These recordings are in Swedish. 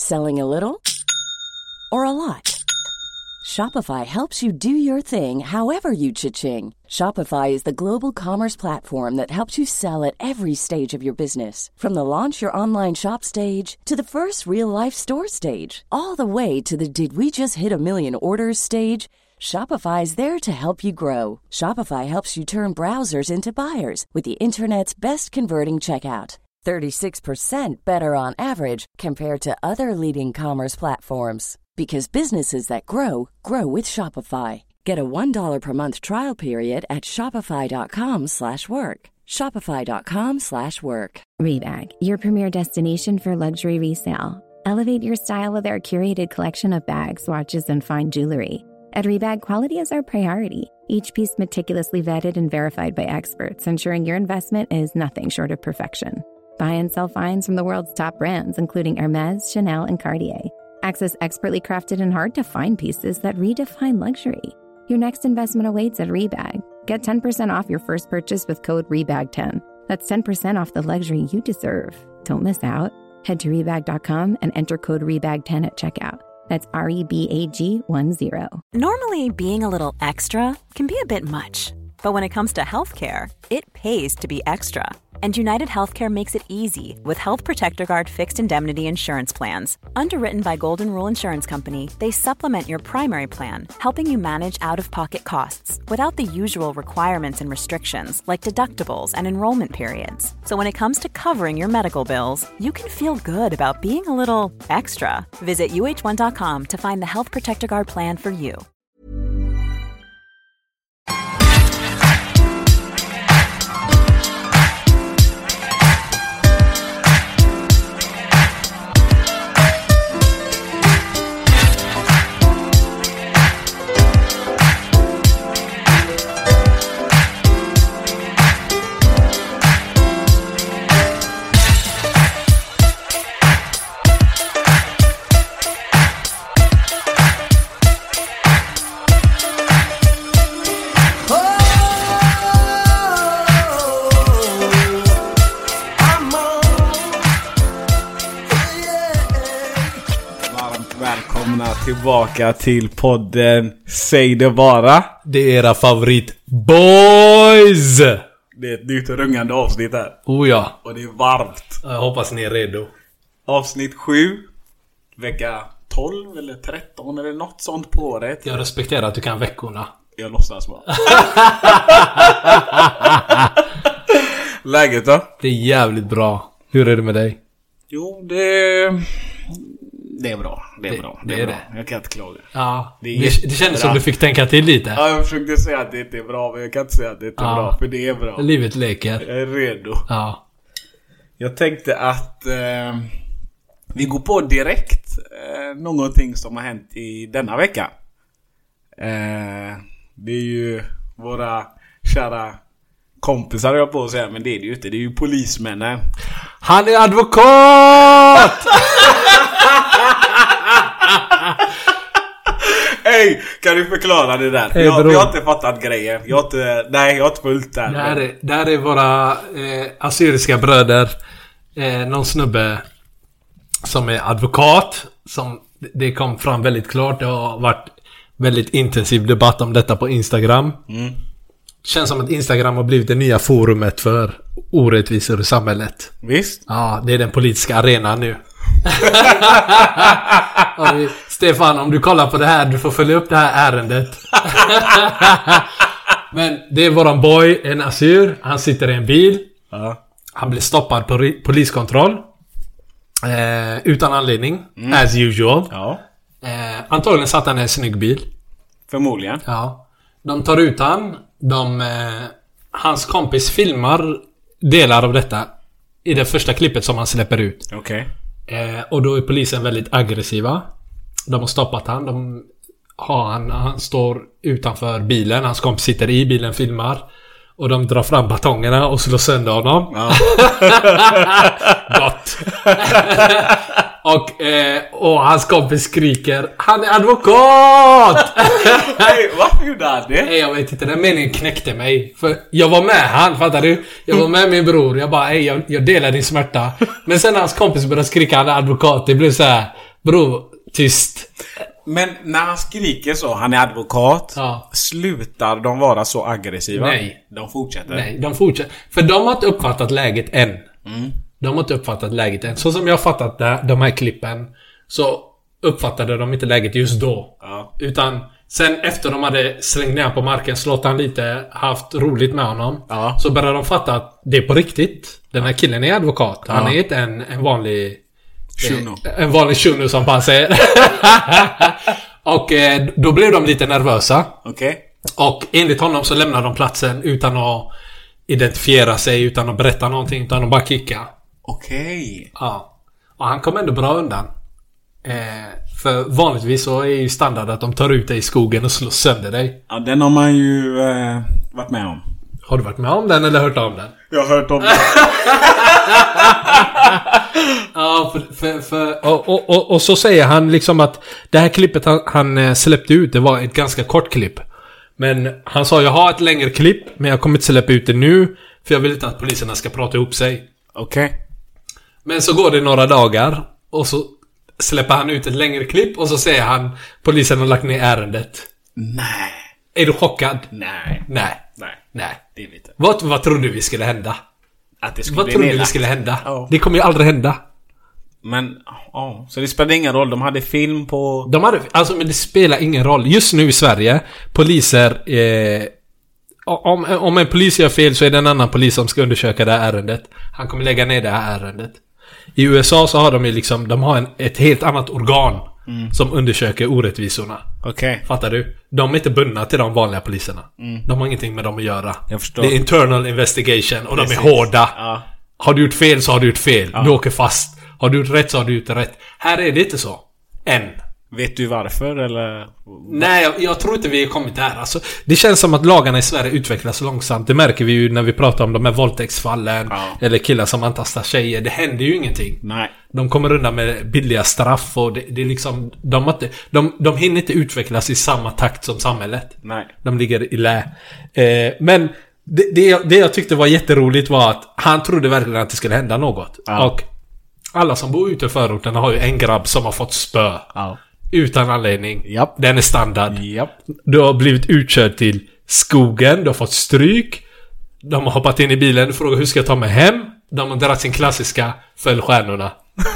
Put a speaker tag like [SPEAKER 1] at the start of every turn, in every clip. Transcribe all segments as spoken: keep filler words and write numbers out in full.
[SPEAKER 1] Selling a little or a lot? Shopify helps you do your thing however you cha-ching. Shopify is the global commerce platform that helps you sell at every stage of your business. From the launch your online shop stage to the first real-life store stage, all the way to the did we just hit a million orders stage. Shopify is there to help you grow. Shopify helps you turn browsers into buyers with the internet's best converting checkout. thirty-six percent better on average compared to other leading commerce platforms. Because businesses that grow, grow with Shopify. Get a one dollar per month trial period at shopify.com slash work. Shopify.com slash work.
[SPEAKER 2] Rebag, your premier destination for luxury resale. Elevate your style with our curated collection of bags, watches, and fine jewelry. At Rebag, quality is our priority. Each piece meticulously vetted and verified by experts, ensuring your investment is nothing short of perfection. Buy and sell finds from the world's top brands, including Hermès, Chanel, and Cartier. Access expertly crafted and hard-to-find pieces that redefine luxury. Your next investment awaits at Rebag. Get ten percent off your first purchase with code rebag ten. That's ten percent off the luxury you deserve. Don't miss out. Head to rebag dot com and enter code rebag ten at checkout. That's R E B A G one zero.
[SPEAKER 3] Normally, being a little extra can be a bit much. But when it comes to healthcare, it pays to be extra. And United Healthcare makes it easy with Health Protector Guard fixed indemnity insurance plans. Underwritten by Golden Rule Insurance Company, they supplement your primary plan, helping you manage out-of-pocket costs without the usual requirements and restrictions like deductibles and enrollment periods. So when it comes to covering your medical bills, you can feel good about being a little extra. Visit U H one dot com to find the Health Protector Guard plan for you.
[SPEAKER 4] Tillbaka till podden Säg det bara.
[SPEAKER 5] Det är era favorit boys.
[SPEAKER 4] Det är ett nytt rungande avsnitt här.
[SPEAKER 5] Oh ja.
[SPEAKER 4] Och det är varmt.
[SPEAKER 5] Jag hoppas ni är redo.
[SPEAKER 4] Avsnitt sju. Vecka tolv eller tretton eller något sånt på året.
[SPEAKER 5] Jag respekterar att du kan veckorna.
[SPEAKER 4] Jag låtsas bara. Läget då?
[SPEAKER 5] Det är jävligt bra. Hur är det med dig?
[SPEAKER 4] Jo, det... Det är bra, det är
[SPEAKER 5] det,
[SPEAKER 4] bra. Det,
[SPEAKER 5] det
[SPEAKER 4] är
[SPEAKER 5] är
[SPEAKER 4] bra.
[SPEAKER 5] det.
[SPEAKER 4] Jag kan inte klaga.
[SPEAKER 5] Ja,
[SPEAKER 4] det,
[SPEAKER 5] det, det kändes som du fick tänka till lite.
[SPEAKER 4] Ja, jag försökte säga att det inte är bra, men jag kan inte säga att det inte är
[SPEAKER 5] ja.
[SPEAKER 4] bra, för det är bra.
[SPEAKER 5] Livet leker.
[SPEAKER 4] Jag är redo.
[SPEAKER 5] Ja.
[SPEAKER 4] Jag tänkte att eh, vi går på direkt eh, någonting som har hänt i denna vecka. Eh, det är ju våra kära kompisar jag på att säga, men det är det ju inte. Det är ju polismännen.
[SPEAKER 5] Han är advokat!
[SPEAKER 4] Hej, kan du förklara det där?
[SPEAKER 5] Hey,
[SPEAKER 4] jag, jag har inte fattat grejen. Jag har inte, nej, jag har inte följt där.
[SPEAKER 5] Där är, där är våra eh, assyriska bröder. Eh, någon snubbe som är advokat. Som det kom fram väldigt klart. Det har varit väldigt intensiv debatt om detta på Instagram. Mm. Känns som att Instagram har blivit det nya forumet för orättvisor i samhället.
[SPEAKER 4] Visst?
[SPEAKER 5] Ja, det är den politiska arenan nu. Stefan, om du kollar på det här, du får följa upp det här ärendet. Men det är våran boy, en assyr. Han sitter i en bil.
[SPEAKER 4] Ja.
[SPEAKER 5] Han blir stoppad på ri- poliskontroll eh, utan anledning, mm. as usual.
[SPEAKER 4] Ja.
[SPEAKER 5] eh, Antagligen satt han i en snygg bil.
[SPEAKER 4] Förmodligen.
[SPEAKER 5] Ja. De tar ut han. De, eh, hans kompis filmar delar av detta i det första klippet som han släpper ut.
[SPEAKER 4] Okej.
[SPEAKER 5] Okay. Eh, och då är polisen väldigt aggressiva. De har stoppat han. De har han, han står utanför bilen. Hans kompis sitter i bilen, filmar. Och de drar fram batongerna och slår sönder honom. Ja. Gott. och, eh, och hans kompis skriker: han är advokat!
[SPEAKER 4] Hey, varför gjorde han det?
[SPEAKER 5] Hey, jag vet inte, den meningen knäckte mig. För jag var med han, fattar du? Jag var med min bror. Jag bara, hey, jag, jag delar din smärta. Men sen när hans kompis började skrika: han är advokat. Det blev så här. Bro, tyst.
[SPEAKER 4] Men när han skriker så, han är advokat,
[SPEAKER 5] ja.
[SPEAKER 4] slutar de vara så aggressiva?
[SPEAKER 5] Nej.
[SPEAKER 4] De fortsätter?
[SPEAKER 5] Nej, de fortsätter. För de har inte uppfattat läget än.
[SPEAKER 4] Mm.
[SPEAKER 5] De har inte uppfattat läget än. Så som jag har fattat det, de här klippen, så uppfattade de inte läget just då.
[SPEAKER 4] Ja.
[SPEAKER 5] Utan sen efter de hade slängt ner på marken, slått han lite, haft roligt med honom,
[SPEAKER 4] ja.
[SPEAKER 5] så började de fatta att det är på riktigt. Den här killen är advokat. Han ja. är inte en, en vanlig...
[SPEAKER 4] Shuno.
[SPEAKER 5] En vanlig shuno som man säger. Och eh, då blev de lite nervösa.
[SPEAKER 4] Okej. Okay.
[SPEAKER 5] Och enligt honom så lämnade de platsen utan att identifiera sig, utan att berätta någonting, utan att bara kicka.
[SPEAKER 4] Okej. Okay.
[SPEAKER 5] Ja. Och han kom ändå bra undan. Eh, för vanligtvis så är ju standard att de tar ut dig i skogen och slår sönder dig.
[SPEAKER 4] Ja, den har man ju eh, varit med om.
[SPEAKER 5] Har du varit med om den eller hört om den?
[SPEAKER 4] Jag har hört om den.
[SPEAKER 5] Ja, för, för, för, och, och, och, och så säger han liksom att det här klippet han, han släppte ut, det var ett ganska kort klipp. Men han sa, jag har ett längre klipp, men jag kommer inte släppa ut det nu, för jag vill inte att poliserna ska prata ihop sig.
[SPEAKER 4] Okej. Okay.
[SPEAKER 5] Men så går det några dagar, och så släpper han ut ett längre klipp, och så säger han, polisen har lagt ner ärendet.
[SPEAKER 4] Nej.
[SPEAKER 5] Är du chockad?
[SPEAKER 4] Nej.
[SPEAKER 5] Nej.
[SPEAKER 4] Nej.
[SPEAKER 5] Nej.
[SPEAKER 4] Det är lite.
[SPEAKER 5] Vad, vad trodde vi skulle hända?
[SPEAKER 4] Att det skulle
[SPEAKER 5] vad
[SPEAKER 4] bli
[SPEAKER 5] trodde
[SPEAKER 4] nedlagt.
[SPEAKER 5] vi skulle hända?
[SPEAKER 4] Oh.
[SPEAKER 5] Det kommer ju aldrig hända.
[SPEAKER 4] Men, ja. Så det spelar ingen roll. De hade film på...
[SPEAKER 5] De hade, alltså, men det spelar ingen roll. Just nu i Sverige, poliser... Eh, om, om en polis gör fel så är det en annan polis som ska undersöka det här ärendet. Han kommer lägga ner det här ärendet. I U S A så har de ju liksom... De har en, ett helt annat organ mm. som undersöker orättvisorna.
[SPEAKER 4] Okej. Okay.
[SPEAKER 5] Fattar du? De är inte bundna till de vanliga poliserna.
[SPEAKER 4] Mm.
[SPEAKER 5] De har ingenting med dem att göra.
[SPEAKER 4] Jag förstår.
[SPEAKER 5] Det är internal investigation och
[SPEAKER 4] Precis.
[SPEAKER 5] de är hårda.
[SPEAKER 4] Ja.
[SPEAKER 5] Har du gjort fel så har du gjort fel.
[SPEAKER 4] Ja.
[SPEAKER 5] Du åker fast. Har du gjort rätt så har du gjort rätt. Här är det inte så. Än.
[SPEAKER 4] Vet du varför eller?
[SPEAKER 5] Nej, jag, jag tror inte vi har kommit där. Alltså, det känns som att lagarna i Sverige utvecklas långsamt. Det märker vi ju när vi pratar om de här våldtäktsfallen.
[SPEAKER 4] Ja.
[SPEAKER 5] Eller killar som antastar tjejer. Det händer ju ingenting.
[SPEAKER 4] Nej.
[SPEAKER 5] De kommer undan med billiga straff. Och det, det är liksom... De, inte, de, de hinner inte utvecklas i samma takt som samhället.
[SPEAKER 4] Nej.
[SPEAKER 5] De ligger i lä. Eh, men det, det, jag, det jag tyckte var jätteroligt var att han trodde verkligen att det skulle hända något. Ja. Och alla som bor ute i förorten har ju en grabb som har fått spö.
[SPEAKER 4] Ja.
[SPEAKER 5] Utan anledning.
[SPEAKER 4] Japp.
[SPEAKER 5] Den är standard.
[SPEAKER 4] Japp.
[SPEAKER 5] Du har blivit utkörd till skogen. Du har fått stryk. De har hoppat in i bilen och frågat hur ska jag ta mig hem. De har dragit sin klassiska följ stjärnorna.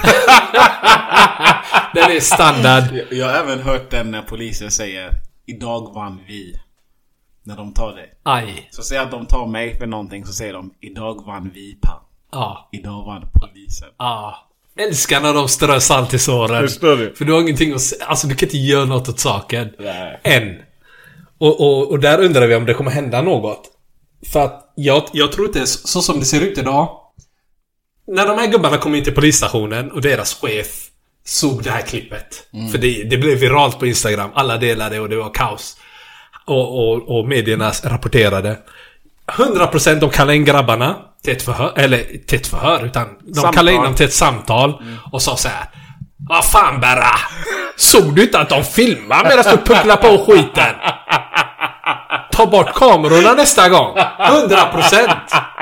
[SPEAKER 5] Den är standard.
[SPEAKER 4] Jag, jag har även hört den när polisen säger idag vann vi. När de tar det.
[SPEAKER 5] Aj.
[SPEAKER 4] Så säger att de tar mig för någonting, så säger de idag vann vi pa.
[SPEAKER 5] Ja.
[SPEAKER 4] Idag vann polisen.
[SPEAKER 5] Ja. Älskar när de strör salt i såren.
[SPEAKER 4] Förstår du?
[SPEAKER 5] För du har ingenting att säga. Alltså du kan inte göra något åt saken.
[SPEAKER 4] Nej.
[SPEAKER 5] Än. Och, och, och där undrar vi om det kommer hända något. För att jag, jag tror inte så, så som det ser ut idag. När de här gubbarna kom in till polisstationen och deras chef såg det här klippet. Mm. För det, det blev viralt på Instagram. Alla delade och det var kaos. Och, och, och medierna rapporterade. hundra procent de kallade in grabbarna till ett förhör. Eller till ett förhör. Utan de samtal. Kallade in dem till ett samtal. Mm. Och sa så här: vad fan Berra? Såg du inte att de filmar medan du pucklar på skiten? Ta bort kamerorna nästa gång. hundra procent.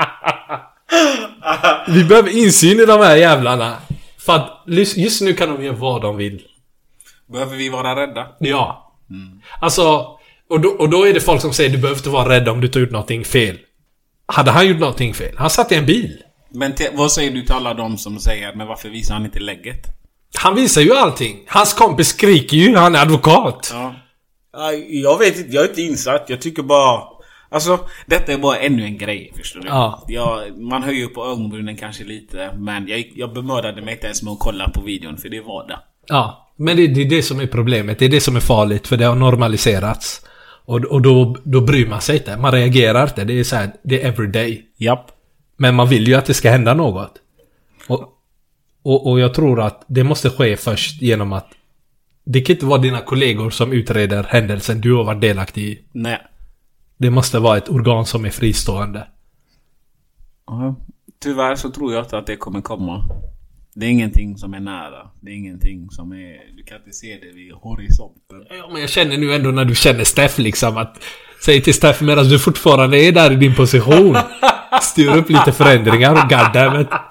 [SPEAKER 5] Vi behöver insyn i de här jävlarna. För att just nu kan de göra vad de vill.
[SPEAKER 4] Behöver vi vara rädda?
[SPEAKER 5] Ja. Mm. Alltså, och då, och då är det folk som säger du behöver inte vara rädd om du tar ut någonting fel. Hade han gjort någonting fel? Han satt i en bil.
[SPEAKER 4] Men te- vad säger du till alla de som säger men varför visar han inte lägget?
[SPEAKER 5] Han visar ju allting. Hans kompis skriker ju, han är advokat.
[SPEAKER 4] Ja. Jag vet inte, jag är inte insatt. Jag tycker bara... Alltså, detta är bara ännu en grej, förstår du?
[SPEAKER 5] Ja.
[SPEAKER 4] Jag, man höjer på ögonbrynen kanske lite. Men jag, jag bemördade mig inte ens med att kolla på videon, för det var det.
[SPEAKER 5] Ja, men det, det är det som är problemet. Det är det som är farligt, för det har normaliserats. Och, och då, då bryr man sig inte. Man reagerar inte. Det är så här, det är everyday.
[SPEAKER 4] Japp.
[SPEAKER 5] Men man vill ju att det ska hända något. Och, och, och jag tror att det måste ske först genom att det kan inte vara dina kollegor som utreder händelsen du har varit delaktig i.
[SPEAKER 4] Nej.
[SPEAKER 5] Det måste vara ett organ som är fristående.
[SPEAKER 4] Uh, tyvärr så tror jag inte att det kommer komma. Det är ingenting som är nära. Det är ingenting som är... Du kan inte se det vid horisonten.
[SPEAKER 5] Ja, men jag känner nu ändå när du känner Steff liksom att... Säg till Steff medan du fortfarande är där i din position. Styr upp lite förändringar och goddammit.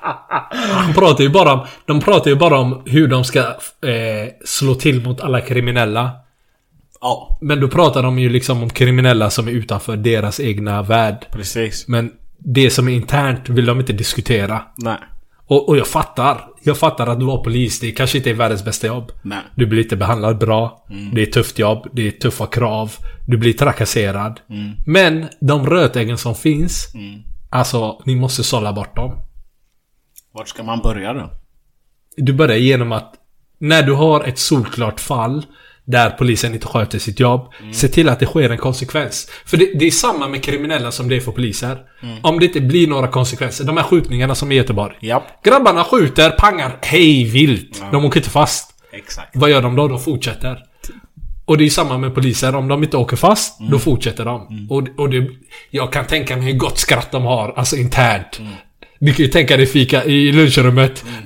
[SPEAKER 5] Han pratar ju bara om, de pratar ju bara om hur de ska eh, slå till mot alla kriminella.
[SPEAKER 4] Ja.
[SPEAKER 5] Men då pratar de ju liksom om kriminella som är utanför deras egna värld.
[SPEAKER 4] Precis.
[SPEAKER 5] Men det som är internt vill de inte diskutera.
[SPEAKER 4] Nej.
[SPEAKER 5] Och, och jag fattar. Jag fattar att du var polis. Det kanske inte är världens bästa jobb.
[SPEAKER 4] Nej.
[SPEAKER 5] Du blir inte behandlad bra. Mm. Det är ett tufft jobb. Det är tuffa krav. Du blir trakasserad. Mm. Men de rötäggen som finns, mm. alltså, ni måste sålla bort dem.
[SPEAKER 4] Vart ska man börja då?
[SPEAKER 5] Du börjar genom att när du har ett solklart fall där polisen inte sköter sitt jobb, mm. se till att det sker en konsekvens. För det, det är samma med kriminella som det är för poliser. Mm. Om det inte blir några konsekvenser. De här skjutningarna som i Göteborg.
[SPEAKER 4] Yep.
[SPEAKER 5] Grabbarna skjuter, pangar, hej vilt. Ja. De åker inte fast.
[SPEAKER 4] Exakt.
[SPEAKER 5] Vad gör de då? De fortsätter. Och det är samma med poliser. Om de inte åker fast, mm. då fortsätter de. Mm. Och, och det, jag kan tänka mig hur gott skratt de har, alltså internt. Mm. Du kan ju tänka dig fika i lunchrummet. Mm.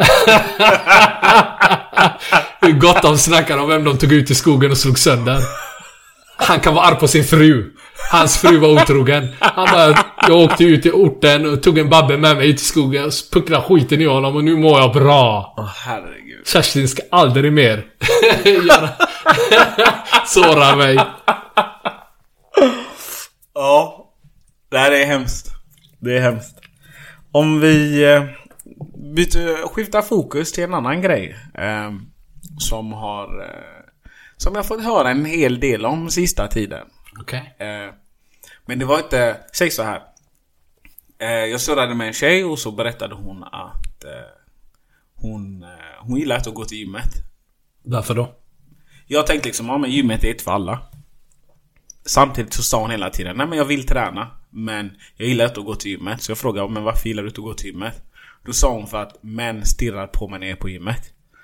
[SPEAKER 5] Hur gott de snackar om vem de tog ut i skogen och slog sönder. Han kan vara arg på sin fru. Hans fru var otrogen. Han bara, jag åkte ut i orten och tog en babbe med mig ut i skogen och pucklade skiten i honom och nu mår jag bra.
[SPEAKER 4] Åh, herregud.
[SPEAKER 5] Kerstin ska aldrig mer göra såra mig.
[SPEAKER 4] Ja. Det här är hemskt. Det är hemskt. Om vi eh, byter, skiftar fokus till en annan grej eh, som har eh, som jag fått höra en hel del om sista tiden.
[SPEAKER 5] Okej.
[SPEAKER 4] Okay. Eh, men det var inte, säg så här. Eh, jag surrade med en tjej och så berättade hon att eh, hon eh, hon gillar att gå till gymmet.
[SPEAKER 5] Varför då?
[SPEAKER 4] Jag tänkte liksom, ja men gymmet är inte för alla. Samtidigt så sa hon hela tiden, nej men jag vill träna, men jag gillar inte att gå till gymmet. Så jag frågade, men varför gillar du inte att gå till gymmet? Då sa hon för att män stirrar på mig när jag är på gymmet.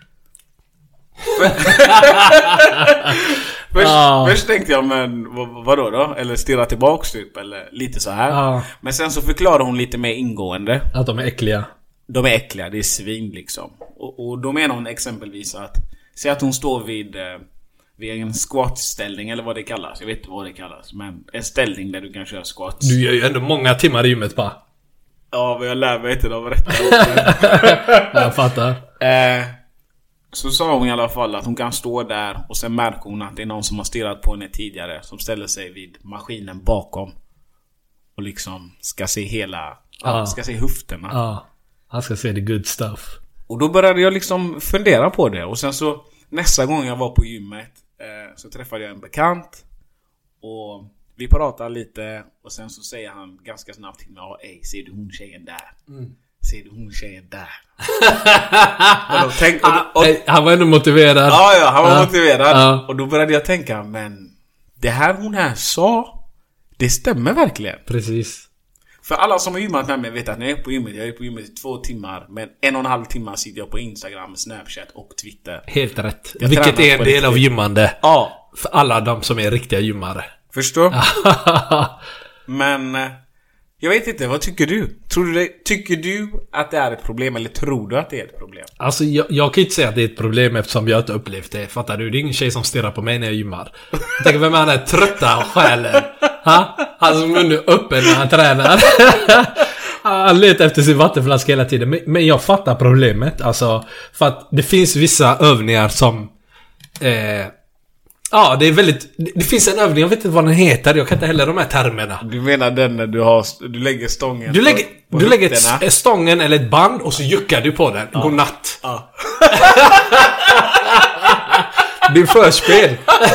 [SPEAKER 4] först, ah. först tänkte jag, men vad, vadå då? Eller stirra tillbaks typ, eller lite så här. Ah. Men sen så förklarar hon lite mer ingående.
[SPEAKER 5] Att de är äckliga.
[SPEAKER 4] De är äckliga, det är svin liksom. Och, och då menar hon exempelvis att, säg att hon står vid... Eh, vid en squat-ställning eller vad det kallas. Jag vet inte vad det kallas, men en ställning där du kan köra squats.
[SPEAKER 5] Du gör ju ändå många timmar i gymmet, va?
[SPEAKER 4] Ja, men jag lär mig inte av rätt.
[SPEAKER 5] Jag fattar.
[SPEAKER 4] Eh, så sa hon i alla fall att hon kan stå där och sen märker hon att det är någon som har stirrat på henne tidigare som ställer sig vid maskinen bakom och liksom ska se hela,
[SPEAKER 5] ah.
[SPEAKER 4] ska se höfterna.
[SPEAKER 5] Ja, ah. Han ska se the good stuff.
[SPEAKER 4] Och då började jag liksom fundera på det och sen så nästa gång jag var på gymmet eh, så träffade jag en bekant och vi pratade lite och sen så säger han ganska snabbt till mig, ja, ej, ser du hon tjejen där? Mm. Ser du hon tjejen där? och då tänk, och, och, och,
[SPEAKER 5] han var ändå motiverad.
[SPEAKER 4] Ja, ja, han var
[SPEAKER 5] ja.
[SPEAKER 4] motiverad.
[SPEAKER 5] Ja.
[SPEAKER 4] Och då började jag tänka, men det här hon här sa, det stämmer verkligen.
[SPEAKER 5] Precis.
[SPEAKER 4] För alla som har gymmat med mig vet att när jag är på gymmet, jag är på gymmet i två timmar, men en och en halv timme sitter jag på Instagram, Snapchat och Twitter.
[SPEAKER 5] Helt rätt. Jag Vilket är en del av gymmande.
[SPEAKER 4] Ja.
[SPEAKER 5] För alla de som är riktiga gymmare.
[SPEAKER 4] Förstår? Men jag vet inte, vad tycker du? Tror du det, tycker du att det är ett problem eller tror du att det är ett problem?
[SPEAKER 5] Alltså jag, jag kan inte säga att det är ett problem eftersom jag inte upplevt det. Fattar du? Det är ingen tjej som stirrar på mig när jag gymmar. Jag tänker, vem är han är trötta själen? Ha? Hans mun är öppen när han tränar. Han letar efter sin vattenflaska hela tiden. Men, men jag fattar problemet. Alltså, för att det finns vissa övningar som... Eh, ja, det är väldigt... Det, det finns en övning, jag vet inte vad den heter. Jag kan inte heller de här termerna.
[SPEAKER 4] Du menar den när du, har, du lägger stången
[SPEAKER 5] Du lägger,
[SPEAKER 4] på, på
[SPEAKER 5] du lägger ett, stången eller ett band och så juckar du på den. Ja. Godnatt. Ja. Din förspel.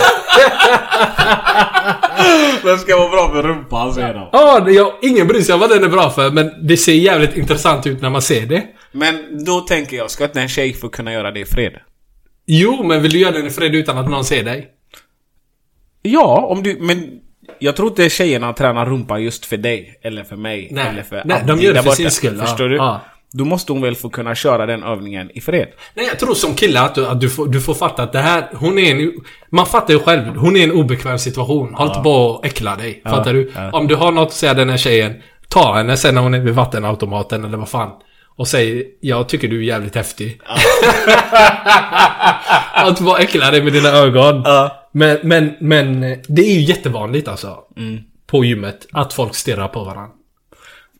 [SPEAKER 4] Den ska vara bra för rumpan sedan.
[SPEAKER 5] Ja, det, jag, ingen bryr sig vad den är bra för. Men det ser jävligt intressant ut när man ser det.
[SPEAKER 4] Men då tänker jag, ska inte en tjej få kunna göra det i fred?
[SPEAKER 5] Jo, men vill du göra den i fred utan att någon ser dig?
[SPEAKER 4] Ja, om du... Men jag tror inte tjejerna tränar rumpa just för dig. Eller för mig.
[SPEAKER 5] Nej,
[SPEAKER 4] eller för
[SPEAKER 5] Nej de gör det för sin skull.
[SPEAKER 4] Förstår
[SPEAKER 5] ja,
[SPEAKER 4] du?
[SPEAKER 5] Ja.
[SPEAKER 4] Då måste hon väl få kunna köra den övningen i fred.
[SPEAKER 5] Nej, jag tror som kille att du, att du, får, du får fatta att det här... Hon är en... Man fattar ju själv. Hon är en obekväm situation. Håll inte på att äckla dig. Ja, fattar du? Ja. Om du har något att säga den här tjejen, ta henne sen när hon är vid vattenautomaten eller vad fan. Och säg, jag tycker du är jävligt häftig. Ja. Att bara äckla dig med dina ögon. Ja. Men, men, men det är ju jättevanligt alltså. Mm. På gymmet. Att folk stirrar på varandra.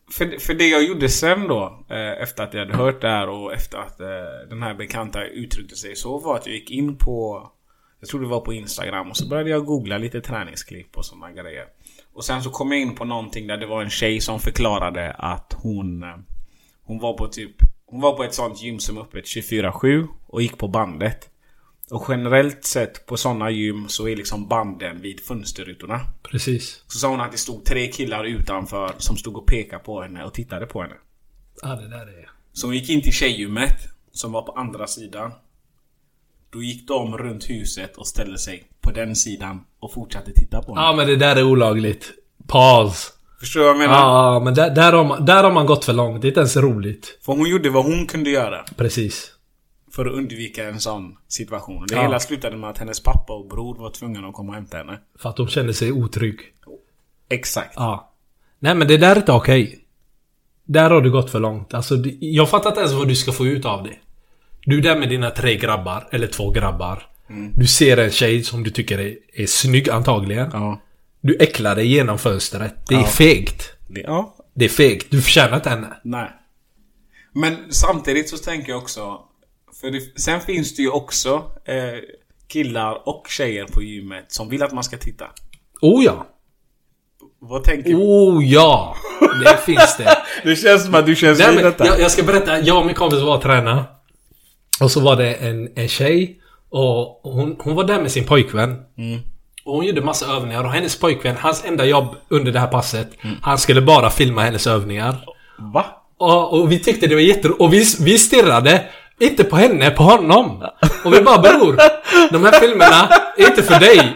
[SPEAKER 4] för, för det jag gjorde sen då, eh, efter att jag hade hört det här och efter att eh, den här bekanta uttryckte sig, så var att jag gick in på, jag tror det var på Instagram, och så började jag googla lite träningsklipp och sådana grejer. Och sen så kom jag in på någonting där det var en tjej som förklarade att hon eh, hon var på typ hon var på ett sånt gym som är öppet tjugofyra sju och gick på bandet. Och generellt sett på sådana gym så är liksom banden vid fönsterrutorna.
[SPEAKER 5] Precis.
[SPEAKER 4] Så sa hon att det stod tre killar utanför som stod och pekade på henne och tittade på henne.
[SPEAKER 5] Ja, det där är...
[SPEAKER 4] Så hon gick in till tjejgymmet som var på andra sidan. Då gick de runt huset och ställde sig på den sidan och fortsatte titta på henne.
[SPEAKER 5] Ja, men det där är olagligt. Paus.
[SPEAKER 4] Förstår du vad jag menar?
[SPEAKER 5] Ja, men där, där, har man, där har man gått för långt. Det är inte ens roligt.
[SPEAKER 4] För hon gjorde vad hon kunde göra.
[SPEAKER 5] Precis.
[SPEAKER 4] För att undvika en sån situation. Det
[SPEAKER 5] Ja.
[SPEAKER 4] hela slutade med att hennes pappa och bror var tvungna att komma och hämta henne.
[SPEAKER 5] För att de kände sig otrygg.
[SPEAKER 4] Exakt.
[SPEAKER 5] Ja. Nej, men det där är inte okej. Där har du gått för långt. Alltså, det, jag fattar inte ens vad du ska få ut av det. Du är där med dina tre grabbar. Eller två grabbar. Mm. Du ser en tjej som du tycker är, är snygg antagligen.
[SPEAKER 4] Ja.
[SPEAKER 5] Du äcklar dig genom fönstret. Det är
[SPEAKER 4] Ja.
[SPEAKER 5] fegt.
[SPEAKER 4] Det, ja.
[SPEAKER 5] Det är fegt. Du förtjänar inte henne.
[SPEAKER 4] Nej. Men samtidigt så tänker jag också, för det, sen finns det ju också eh, killar och tjejer på gymmet som vill att man ska titta.
[SPEAKER 5] Oh ja.
[SPEAKER 4] Vad tänker du?
[SPEAKER 5] Oh ja. Det finns det.
[SPEAKER 4] Det känns som att du känns
[SPEAKER 5] Nej,
[SPEAKER 4] vid
[SPEAKER 5] men
[SPEAKER 4] detta.
[SPEAKER 5] jag, jag ska berätta. Jag och min kompis var träna. Och så var det en, en tjej. Och hon, hon var där med sin pojkvän. Mm. Och hon gjorde massa övningar. Och hennes pojkvän, hans enda jobb under det här passet, mm. han skulle bara filma hennes övningar.
[SPEAKER 4] Va?
[SPEAKER 5] Och, och vi tyckte det var jätteroligt. Och vi, vi stirrade. Inte på henne, på honom. Och vi bara, bror, de här filmerna är inte för dig.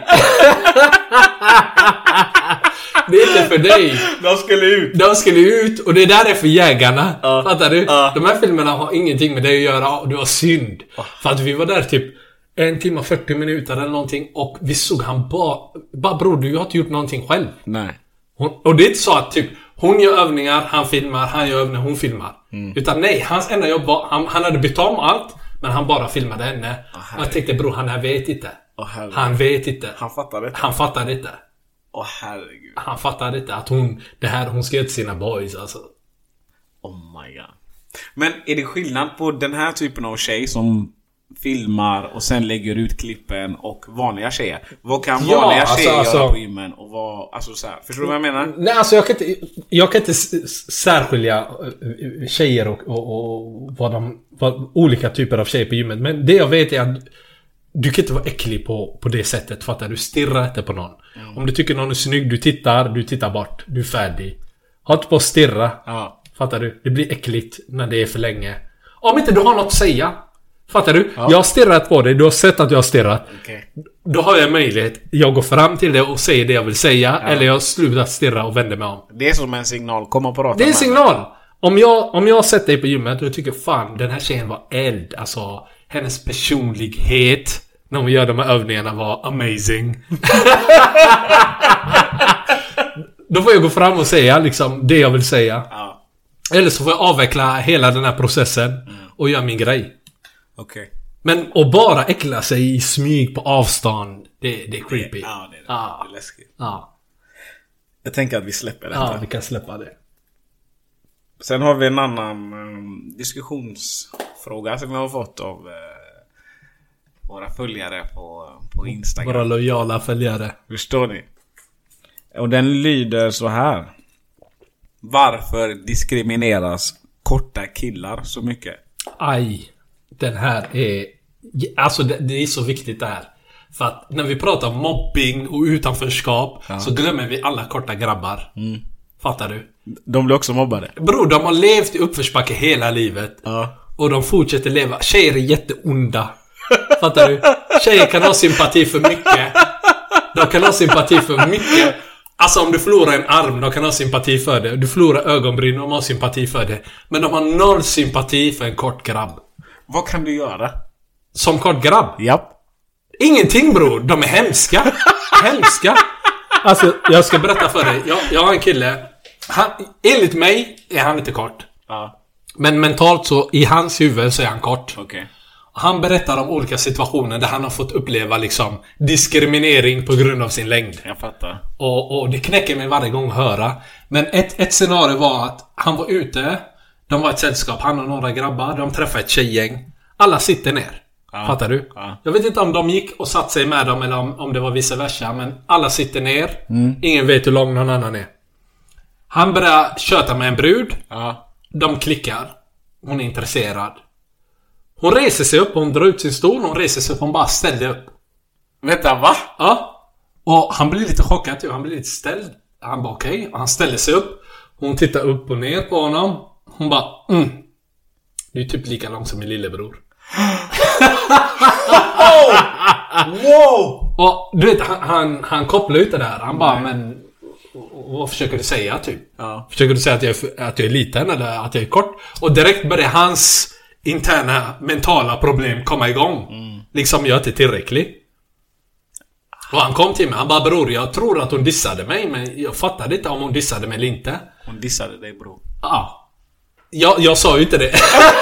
[SPEAKER 5] Det är inte för dig.
[SPEAKER 4] De skulle ut.
[SPEAKER 5] De skulle ut. Och det där är för jägarna. Uh, Fattar du?
[SPEAKER 4] Uh.
[SPEAKER 5] De här filmerna har ingenting med dig att göra. Du har synd. Uh. För att vi var där typ en timme fyrtio minuter eller någonting. Och vi såg han bara... Bara bror, du har inte gjort någonting själv.
[SPEAKER 4] Nej.
[SPEAKER 5] Hon, och det är inte så att typ hon gör övningar, han filmar, han gör övningar, hon filmar. Mm. Utan nej, hans enda jobb var, han, han hade bytt om allt, men han bara filmade henne. Oh, och jag tänkte, bror, han här vet inte. Oh, han vet inte.
[SPEAKER 4] Han fattar det.
[SPEAKER 5] Han fattar inte.
[SPEAKER 4] Åh, oh, herregud.
[SPEAKER 5] Han fattar inte att hon, det här, hon ska göra till sina boys, alltså.
[SPEAKER 4] Oh my god. Men är det skillnad på den här typen av tjej som filmar och sen lägger ut klippen och vanliga tjejer? Vad kan
[SPEAKER 5] ja,
[SPEAKER 4] vanliga
[SPEAKER 5] alltså,
[SPEAKER 4] tjejer
[SPEAKER 5] alltså,
[SPEAKER 4] göra på gymmen och vad, alltså så här, förstår du vad jag menar?
[SPEAKER 5] Nej, alltså jag kan inte, jag kan inte särskilja tjejer och, och, och vad de, vad olika typer av tjejer på gymmet, men det jag vet är att du kan inte vara äcklig på, på det sättet, fattar du? Stirra inte på någon. Mm. Om du tycker någon är snygg, du tittar, du tittar bort, du är färdig. Ha inte på att stirra.
[SPEAKER 4] Ja.
[SPEAKER 5] Fattar du? Det blir äckligt när det är för länge. Om inte du har något att säga. Fattar du? Ja. Jag har stirrat på dig, du har sett att jag har stirrat.
[SPEAKER 4] Okay.
[SPEAKER 5] Då har jag möjlighet. Jag går fram till det och säger det jag vill säga. Ja. Eller jag slutar stirra och vänder mig om.
[SPEAKER 4] Det är som en signal, kom och prata.
[SPEAKER 5] Det är en signal. Om jag, om jag har sett dig på gymmet och jag tycker fan, den här tjejen var eld. Alltså, hennes personlighet när hon gör de här övningarna var amazing. Då får jag gå fram och säga liksom det jag vill säga.
[SPEAKER 4] Ja.
[SPEAKER 5] Eller så får jag avveckla hela den här processen mm. och göra min grej.
[SPEAKER 4] Okej. Okay.
[SPEAKER 5] Men att bara äckla sig i smyg på avstånd, det, det är creepy.
[SPEAKER 4] Det, ja, det är, det.
[SPEAKER 5] Ja.
[SPEAKER 4] Det är läskigt.
[SPEAKER 5] Ja.
[SPEAKER 4] Jag tänker att vi släpper det.
[SPEAKER 5] Ja, vi kan släppa det.
[SPEAKER 4] Sen har vi en annan um, diskussionsfråga som vi har fått av uh, våra följare på, på Instagram.
[SPEAKER 5] Våra lojala följare.
[SPEAKER 4] Förstår ni? Och den lyder så här. Varför diskrimineras korta killar så mycket?
[SPEAKER 5] Aj. Den här är... Alltså det, det är så viktigt det här. För att när vi pratar om mobbing och utanförskap ja. så glömmer vi alla korta grabbar. Mm. Fattar du?
[SPEAKER 4] De blir också mobbade.
[SPEAKER 5] Bror, de har levt i uppförsbacke hela livet.
[SPEAKER 4] Ja.
[SPEAKER 5] Och de fortsätter leva. Tjejer är jätteonda. Fattar du? Tjejer kan ha sympati för mycket. De kan ha sympati för mycket. Alltså om du förlorar en arm, de kan ha sympati för det. Du förlorar ögonbryn, de har sympati för det. Men de har noll sympati för en kort grabb.
[SPEAKER 4] Vad kan du göra?
[SPEAKER 5] Som kort grabb?
[SPEAKER 4] Japp.
[SPEAKER 5] Ingenting, bror. De är hemska. Hemska. Alltså, jag ska berätta för dig. Jag, jag har en kille. Han, enligt mig är han inte kort.
[SPEAKER 4] Ja.
[SPEAKER 5] Men mentalt så, i hans huvud så är han kort.
[SPEAKER 4] Okej. Okay.
[SPEAKER 5] Han berättar om olika situationer där han har fått uppleva liksom diskriminering på grund av sin längd.
[SPEAKER 4] Jag fattar.
[SPEAKER 5] Och, och det knäcker mig varje gång att höra. Men ett, ett scenario var att han var ute. De var ett sällskap, han och några grabbar. De träffade ett tjejgäng. Alla sitter ner. Ja. Fattar du? Ja. Jag vet inte om de gick och satt sig med dem eller om, om det var vice versa. Men alla sitter ner. Mm. Ingen vet hur lång någon annan är. Han börjar köta med en brud. Ja. De klickar. Hon är intresserad. Hon reser sig upp, hon drar ut sin stol. Hon reser sig upp, hon bara ställer upp.
[SPEAKER 4] Vänta, va?
[SPEAKER 5] Ja. Och han blir lite chockad, han blir lite ställd. Han bara okej, okay. Han ställer sig upp. Hon tittar upp och ner på honom. Hon bara, mm. Du är typ lika lång som min lillebror. Wow! Och du vet, han, han, han kopplar ut det där. Han bara, Nej. men vad försöker du säga typ? Ja. Försöker du säga att jag, är, att jag är liten eller att jag är kort? Och direkt börjar hans interna mentala problem komma igång. Mm. Liksom, jag är inte tillräcklig. Och han kom till mig, han bara, bror, jag tror att hon dissade mig, men jag fattade inte om hon dissade mig eller inte.
[SPEAKER 4] Hon dissade dig, bror.
[SPEAKER 5] Ja. Jag, jag sa ju inte det.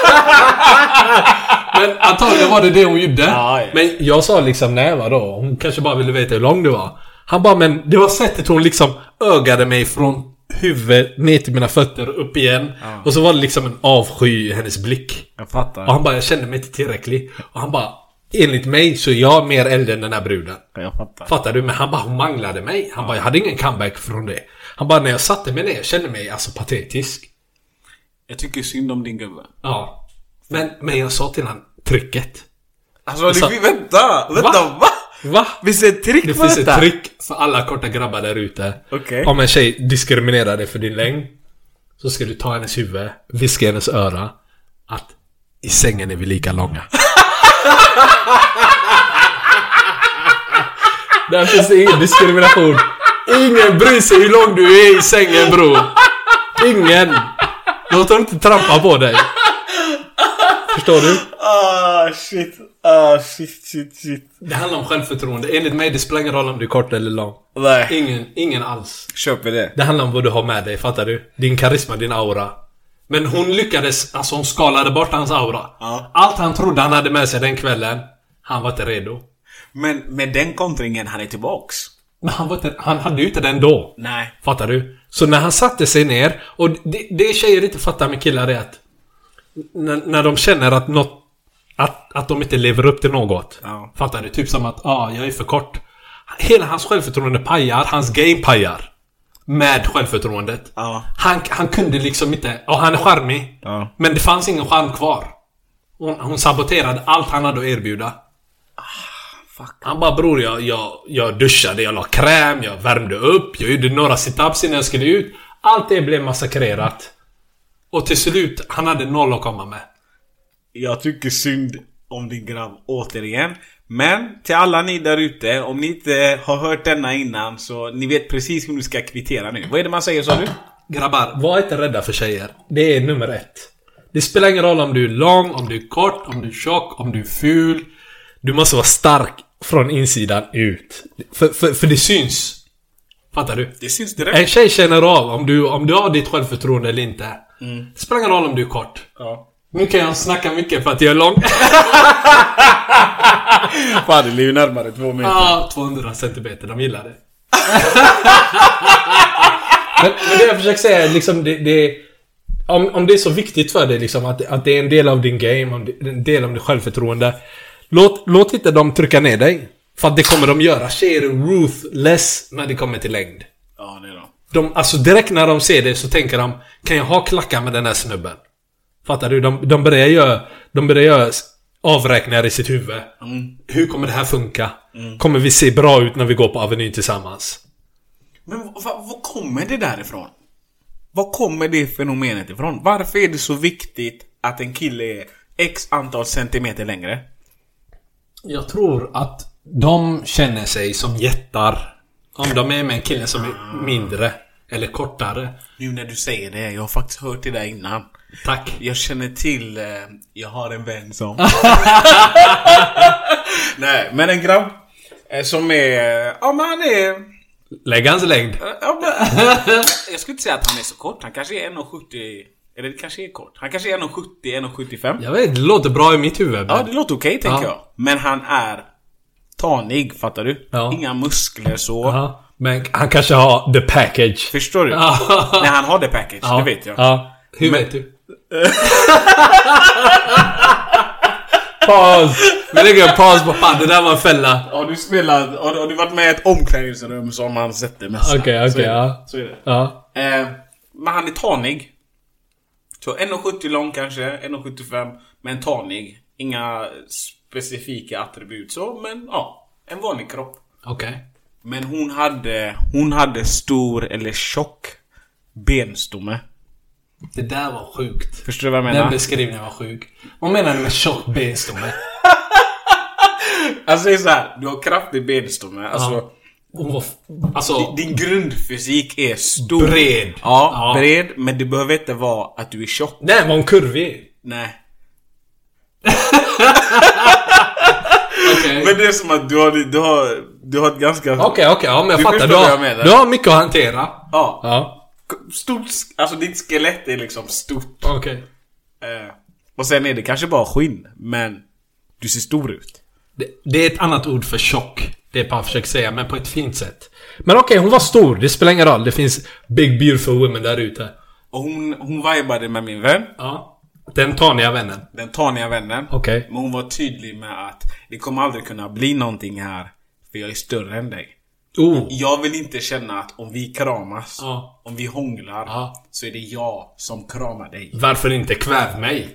[SPEAKER 5] Men antagligen var det det hon gjorde. Ja, ja. Men jag sa liksom, nej vadå? Hon kanske bara ville veta hur lång du var. Han bara, men det var sättet hon liksom ögade mig från huvudet ner till mina fötter upp igen. Ja. Och så var det liksom en avsky i hennes blick.
[SPEAKER 4] Jag fattar.
[SPEAKER 5] Och han bara, jag kände mig inte tillräcklig. Och han bara, enligt mig så är jag mer äldre än den här bruden.
[SPEAKER 4] Jag fattar.
[SPEAKER 5] Fattar du? Men han bara, hon manglade mig. Han bara, jag hade ingen comeback från det. Han bara, när jag satte mig ner, jag kände mig alltså patetisk.
[SPEAKER 4] Jag tycker synd om din gubbe.
[SPEAKER 5] Ja. Men, men jag sa till han, trycket.
[SPEAKER 4] Alltså, det, sa, vänta, vänta, va?
[SPEAKER 5] Va? Va?
[SPEAKER 4] Finns det ett tryck
[SPEAKER 5] det
[SPEAKER 4] för
[SPEAKER 5] finns
[SPEAKER 4] detta?
[SPEAKER 5] ett tryck för alla korta grabbar där ute.
[SPEAKER 4] Okay.
[SPEAKER 5] Om en tjej diskriminerar dig för din längd, så ska du ta hennes huvud, viska hennes öra att i sängen är vi lika långa. Där finns det ingen diskrimination. Ingen bryr sig hur lång du är i sängen, bro. Ingen. Låt dem inte trampa på dig. Förstår du?
[SPEAKER 4] Ah, shit. Ah, shit, shit, shit.
[SPEAKER 5] Det handlar om självförtroende. Enligt mig, det spelar ingen roll om du är kort eller lång.
[SPEAKER 4] Nej.
[SPEAKER 5] Ingen, ingen alls.
[SPEAKER 4] Köper det.
[SPEAKER 5] Det handlar om vad du har med dig, fattar du? Din karisma, din aura. Men hon lyckades, alltså hon skalade bort hans aura. Ja. Allt han trodde han hade med sig den kvällen, han var inte redo.
[SPEAKER 4] Men med den kontringen, han är tillbaks.
[SPEAKER 5] Men han, var inte, han hade ju inte den då.
[SPEAKER 4] Nej.
[SPEAKER 5] Fattar du? Så när han satte sig ner, och det, det tjejer inte fattar med killar är att när, när de känner att något Att, att de inte lever upp till något. Ja. Fattar du? Typ som att, ja, ah, jag är för kort. Hela hans självförtroende pajar. Hans game pajar. Med självförtroendet. Ja. Han, han kunde liksom inte... Ja, han är charmig. Ja. Men det fanns ingen charm kvar. Hon, hon saboterade allt han hade att erbjuda.
[SPEAKER 4] Ah, fuck.
[SPEAKER 5] Han bara, bror, jag, jag, jag duschade. Jag la kräm. Jag värmde upp. Jag gjorde några sit-ups innan jag skulle ut. Allt det blev massakrerat. Och till slut, han hade noll att komma med.
[SPEAKER 4] Jag tycker synd om din grabb återigen. Men till alla ni där ute, om ni inte har hört denna innan, så ni vet precis hur ni ska kvittera nu. Vad är det man säger, sa du?
[SPEAKER 5] Grabbar, var inte rädda för tjejer. Det är nummer ett. Det spelar ingen roll om du är lång, om du är kort, om du är tjock, om du är ful. Du måste vara stark från insidan ut. För, för, för det syns. Fattar du?
[SPEAKER 4] Det syns direkt.
[SPEAKER 5] En tjej känner av om du, om du har ditt självförtroende eller inte. Mm. Det spelar ingen roll om du är kort.
[SPEAKER 4] Ja.
[SPEAKER 5] Nu kan jag snacka mycket för att jag är lång.
[SPEAKER 4] Fan, det är ju närmare två meter.
[SPEAKER 5] Ja, tvåhundra centimeter, de gillar det. men, men det jag försöker säga är liksom det, det, om, om det är så viktigt för dig liksom, att, att det är en del av din game, om det, en del av ditt självförtroende, låt, låt inte dem trycka ner dig. För att det kommer de göra. Tjejer är ruthless när det kommer till längd.
[SPEAKER 4] Ja, det är då.
[SPEAKER 5] De, alltså direkt när de ser det så tänker de, kan jag ha klackar med den här snubben? Fattar du? De, de börjar göra de börjar göra avräkningar i sitt huvud. Mm. Hur kommer det här funka? Mm. Kommer vi se bra ut när vi går på Avenyn tillsammans?
[SPEAKER 4] Men vad, vad kommer det därifrån? Vad kommer det fenomenet ifrån? Varför är det så viktigt att en kille är x antal centimeter längre?
[SPEAKER 5] Jag tror att de känner sig som jättar om de är med en kille som är mindre eller kortare.
[SPEAKER 4] Nu när du säger det, jag har faktiskt hört det där innan.
[SPEAKER 5] Tack.
[SPEAKER 4] Jag känner till, eh, jag har en vän som nej, men en grabb eh, som är, ja men han är
[SPEAKER 5] lägg hans längd.
[SPEAKER 4] Ja, men, jag skulle inte säga att han är så kort. Han kanske är en komma sjuttio Eller det kanske är kort. Han kanske är en komma sjuttio, en komma sjuttiofem.
[SPEAKER 5] Jag vet, det låter bra i mitt huvud. Men...
[SPEAKER 4] Ja, det låter okej, tänker
[SPEAKER 5] ja.
[SPEAKER 4] jag. Men han är tanig, fattar du?
[SPEAKER 5] Ja.
[SPEAKER 4] Inga muskler så.
[SPEAKER 5] Ja. Men han kanske har the package.
[SPEAKER 4] Förstår du?
[SPEAKER 5] Ja.
[SPEAKER 4] Nej, han har the package,
[SPEAKER 5] Ja.
[SPEAKER 4] det vet jag.
[SPEAKER 5] Ja. Hur
[SPEAKER 4] Men-
[SPEAKER 5] vet du? Paus! Vi lägger en paus på fan, det där var en fälla.
[SPEAKER 4] Har du spelat, har, har du varit med i ett omklädningsrum som han sätter mest?
[SPEAKER 5] Okej, okej, ja.
[SPEAKER 4] Så är det.
[SPEAKER 5] Ja.
[SPEAKER 4] Eh, men han är tanig. Så en komma sjuttio lång kanske, en komma sjuttiofem. Men tanig. Inga specifika attribut så, men ja. En vanlig kropp.
[SPEAKER 5] Okej.
[SPEAKER 4] Men hon hade, hon hade stor eller tjock benstomme.
[SPEAKER 5] Det där var sjukt.
[SPEAKER 4] Förstår du vad jag
[SPEAKER 5] Den
[SPEAKER 4] menar?
[SPEAKER 5] beskrivningen var sjuk. Vad menar du med tjock benstomme?
[SPEAKER 4] Alltså det är så här, du har kraftig benstomme. Alltså,
[SPEAKER 5] Ja. Hon var f- Alltså...
[SPEAKER 4] din grundfysik är stor.
[SPEAKER 5] Bred.
[SPEAKER 4] Ja,
[SPEAKER 5] Ja.
[SPEAKER 4] bred. Men det behöver inte vara att du är tjock.
[SPEAKER 5] Nej, var hon kurvig?
[SPEAKER 4] Nej.
[SPEAKER 5] Okej.
[SPEAKER 4] Men det är som att du har, du har, du har ett ganska...
[SPEAKER 5] Okej, okej, ja, men jag
[SPEAKER 4] Du
[SPEAKER 5] fattar. Du
[SPEAKER 4] förstår vad jag
[SPEAKER 5] har,
[SPEAKER 4] menar.
[SPEAKER 5] du har mycket att hantera.
[SPEAKER 4] Ja.
[SPEAKER 5] Ja.
[SPEAKER 4] Stort, alltså ditt skelett är liksom stort.
[SPEAKER 5] Okej.
[SPEAKER 4] Eh, och sen är det kanske bara skinn. Men du ser stor ut.
[SPEAKER 5] Det, det är ett annat ord för tjock. Det är bara jag försöker säga, men på ett fint sätt. Men okej, hon var stor. Det spelar ingen roll. Det finns big beautiful women där ute.
[SPEAKER 4] Och hon, hon vibade med min vän.
[SPEAKER 5] Ja. Den taniga vännen.
[SPEAKER 4] Den taniga vännen.
[SPEAKER 5] Okej.
[SPEAKER 4] Men hon var tydlig med att det kommer aldrig kunna bli någonting här. För jag är större än dig.
[SPEAKER 5] Oh.
[SPEAKER 4] Jag vill inte känna att om vi kramas,
[SPEAKER 5] Ja.
[SPEAKER 4] om vi hånglar,
[SPEAKER 5] Ja.
[SPEAKER 4] så är det jag som kramar dig.
[SPEAKER 5] Varför inte kväv mig?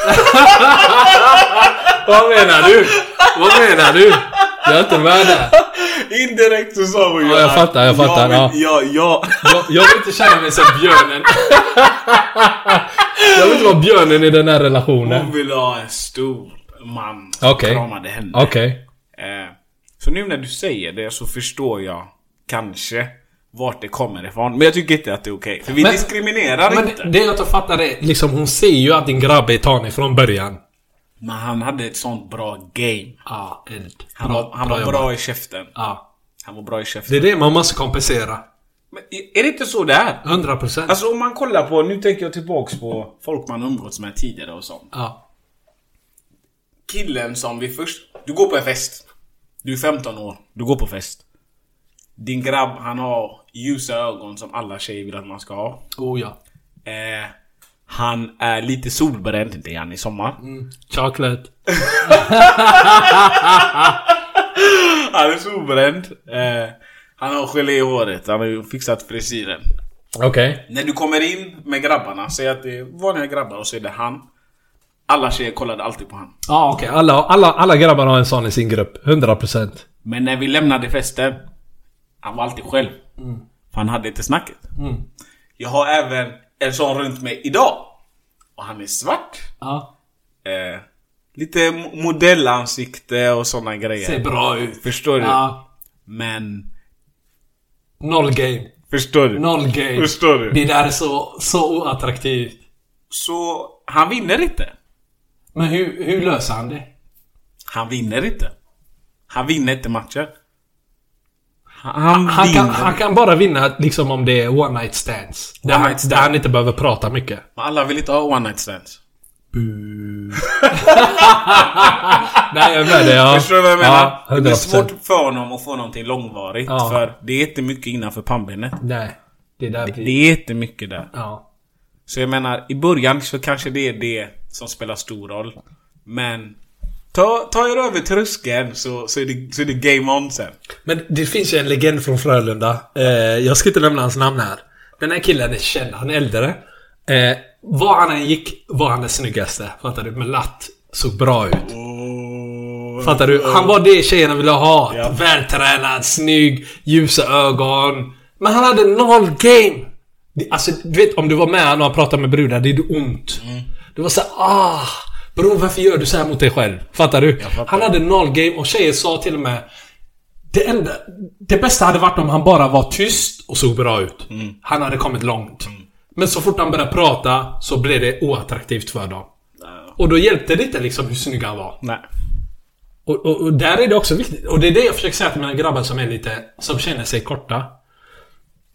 [SPEAKER 5] Vad menar du? Vad menar du? Jag är inte med där.
[SPEAKER 4] Indirekt så sa hon ju
[SPEAKER 5] Ja, jag
[SPEAKER 4] att
[SPEAKER 5] fattar, jag fattar,
[SPEAKER 4] Jag,
[SPEAKER 5] ja.
[SPEAKER 4] vill, ja, ja.
[SPEAKER 5] Jag, jag vill inte känna mig som björnen. Jag vill inte vara björnen i den här relationen.
[SPEAKER 4] Hon vill ha en stor man som
[SPEAKER 5] Okej.
[SPEAKER 4] kramade henne.
[SPEAKER 5] Okej.
[SPEAKER 4] Eh, så nu när du säger det så förstår jag kanske vart det kommer ifrån. Men jag tycker inte att det är okej. För vi
[SPEAKER 5] Men-
[SPEAKER 4] diskriminerar
[SPEAKER 5] Men
[SPEAKER 4] inte.
[SPEAKER 5] det, det jag inte fattar är, liksom hon ser ju att din grabb är tanig från början.
[SPEAKER 4] Men han hade ett sånt bra game.
[SPEAKER 5] Ja, eld.
[SPEAKER 4] Han var, han var
[SPEAKER 5] jobbat.
[SPEAKER 4] bra i käften.
[SPEAKER 5] Ja.
[SPEAKER 4] Han var bra i käften.
[SPEAKER 5] Det är det man måste kompensera.
[SPEAKER 4] Men är det inte så där?
[SPEAKER 5] hundra procent.
[SPEAKER 4] Alltså om man kollar på, nu tänker jag tillbaks på folk man umgåtts med tidigare och sånt.
[SPEAKER 5] Ja.
[SPEAKER 4] Killen som vi först... Du går på en fest. Du är femton år. Du går på fest. Din grabb, han har ljusa ögon som alla tjejer vill att man ska ha.
[SPEAKER 5] Oh ja.
[SPEAKER 4] Eh, han är lite solbränd. Det är han i sommar.
[SPEAKER 5] Mm. Chocolate.
[SPEAKER 4] Han är solbränd. Eh, han har gelé i håret. Han har ju fixat frisyren.
[SPEAKER 5] Okej.
[SPEAKER 4] När du kommer in med grabbarna, säg att det är vanliga grabbar och så är det han. Alla tjejer kollade alltid på han.
[SPEAKER 5] Ja, okej. Alla, alla, alla grabbar har en sån i sin grupp. hundra procent.
[SPEAKER 4] Men när vi lämnade festen, han var alltid själv.
[SPEAKER 5] Mm.
[SPEAKER 4] För han hade inte snacket. Jag har även en sån runt mig idag. Och han är svart.
[SPEAKER 5] Ja.
[SPEAKER 4] Eh, lite mo- modellansikte och såna grejer.
[SPEAKER 5] Ser bra ut.
[SPEAKER 4] Förstår du?
[SPEAKER 5] Ja.
[SPEAKER 4] Men...
[SPEAKER 5] Noll game.
[SPEAKER 4] Förstår du?
[SPEAKER 5] Noll game.
[SPEAKER 4] Förstår du?
[SPEAKER 5] Det där är så, så oattraktivt.
[SPEAKER 4] Så han vinner inte.
[SPEAKER 5] Men hur, hur löser han det?
[SPEAKER 4] Han vinner inte. Han vinner inte matcher. Han, han,
[SPEAKER 5] Han
[SPEAKER 4] vinner.
[SPEAKER 5] kan, han kan bara vinna liksom om det är one night stands. Där,
[SPEAKER 4] One
[SPEAKER 5] han,
[SPEAKER 4] night stand.
[SPEAKER 5] där han inte behöver prata mycket.
[SPEAKER 4] Men alla vill inte ha one night stands.
[SPEAKER 5] Nej, jag är med det, ja.
[SPEAKER 4] Förstår du vad jag menar?
[SPEAKER 5] Ja,
[SPEAKER 4] det blir
[SPEAKER 5] hundra procent.
[SPEAKER 4] svårt för honom att få någonting långvarigt.
[SPEAKER 5] Ja.
[SPEAKER 4] För det är inte mycket innanför pannbenet.
[SPEAKER 5] Nej. Det där blir...
[SPEAKER 4] Det är inte mycket där.
[SPEAKER 5] Ja.
[SPEAKER 4] Så jag menar, i början så kanske det är det som spelar stor roll. Men ta, ta er över tröskeln så, så, är det, så är det game on sen.
[SPEAKER 5] Men det finns ju en legend från Frölunda. Eh, jag ska inte nämna hans namn här. Den här killen är känd, han är äldre. Eh, var han än gick var han den snyggaste. Fattar du? Med latt. Såg bra ut. Fattar du? Han var det tjejerna ville ha.
[SPEAKER 4] Ja.
[SPEAKER 5] Vältränad, snygg, ljusa ögon. Men han hade noll game. Det, alltså, du vet, om du var med och pratade med brudar, det är det ont.
[SPEAKER 4] Mm.
[SPEAKER 5] Det var så här, ah, bro, varför gör du så här mot dig själv? Fattar du?
[SPEAKER 4] fattar.
[SPEAKER 5] Han hade noll game och tjejer sa till och med, det enda, det bästa hade varit om han bara var tyst och såg bra ut.
[SPEAKER 4] Mm.
[SPEAKER 5] Han hade kommit långt. Men så fort han började prata så blev det oattraktivt för dem. Och då hjälpte det inte liksom hur snygg han var.
[SPEAKER 4] Nej.
[SPEAKER 5] Och, och, och där är det också viktigt. Och det är det jag försöker säga till mina grabbar som är lite, som känner sig korta.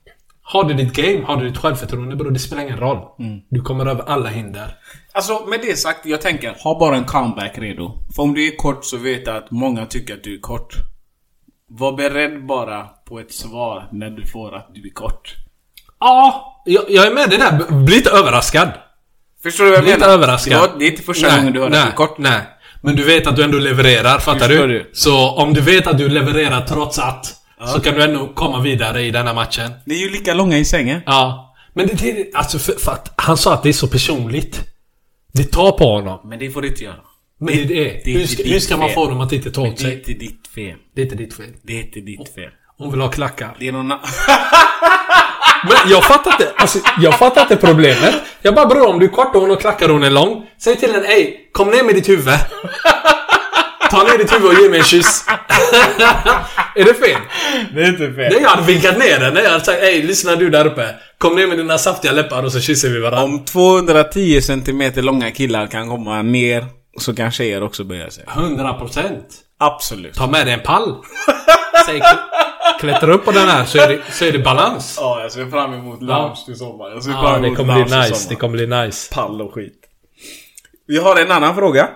[SPEAKER 5] Har du ditt game, har du ditt självförtroende, bro, det spelar ingen roll. Mm. Du kommer över alla hinder.
[SPEAKER 4] Alltså med det sagt, jag tänker, ha bara en comeback redo. För om du är kort så vet jag att många tycker att du är kort. Var beredd bara på ett svar när du får att du är kort.
[SPEAKER 5] Ja, jag, jag är med det där. Bli lite överraskad.
[SPEAKER 4] Förstår du vad jag
[SPEAKER 5] menar? Lite överraskad.
[SPEAKER 4] Det, var, det är inte första nej, gången du hör
[SPEAKER 5] nej,
[SPEAKER 4] att du är kort.
[SPEAKER 5] Nej, men du vet att du ändå levererar, fattar du?
[SPEAKER 4] du?
[SPEAKER 5] Så om du vet att du levererar trots att, ja. Så kan du ändå komma vidare i denna matchen.
[SPEAKER 4] Det är ju lika långa i sängen.
[SPEAKER 5] Ja, men det är alltså för, för att han sa att det är så personligt. Det tar på honom.
[SPEAKER 4] Men det får du inte göra.
[SPEAKER 5] Men det, det är. Det hur ska, hur ska man få dem att inte ta åt sig?
[SPEAKER 4] Det är inte ditt fel.
[SPEAKER 5] Det är inte ditt fel.
[SPEAKER 4] Det är inte ditt fel.
[SPEAKER 5] Hon vill ha klackar.
[SPEAKER 4] Det är någon annan.
[SPEAKER 5] Men jag fattar inte, alltså, jag fattar inte problemet. Jag bara, bror, om du är kort och hon och klackar hon är lång, säg till henne, ej, kom ner med ditt huvud. Ta ner ditt huvud och ge mig en kyss. Är det fel?
[SPEAKER 4] Det är inte fel.
[SPEAKER 5] Nej, jag hade vinkat ner den. Jag hade sagt, ej, lyssna du där uppe. Kom ner med dina saftiga läppar och så kysser vi varandra.
[SPEAKER 4] Om tvåhundratio centimeter långa killar kan komma ner, så kan tjejer också böja sig.
[SPEAKER 5] hundra procent.
[SPEAKER 4] Absolut.
[SPEAKER 5] Ta med dig en pall. Säg, klättra upp på den här så är det, så är det balans.
[SPEAKER 4] Ja, jag ser fram emot lunch till sommar. Jag ser fram
[SPEAKER 5] ja,
[SPEAKER 4] emot
[SPEAKER 5] det kommer bli nice. Det kommer bli nice.
[SPEAKER 4] Pall och skit. Vi har en annan fråga.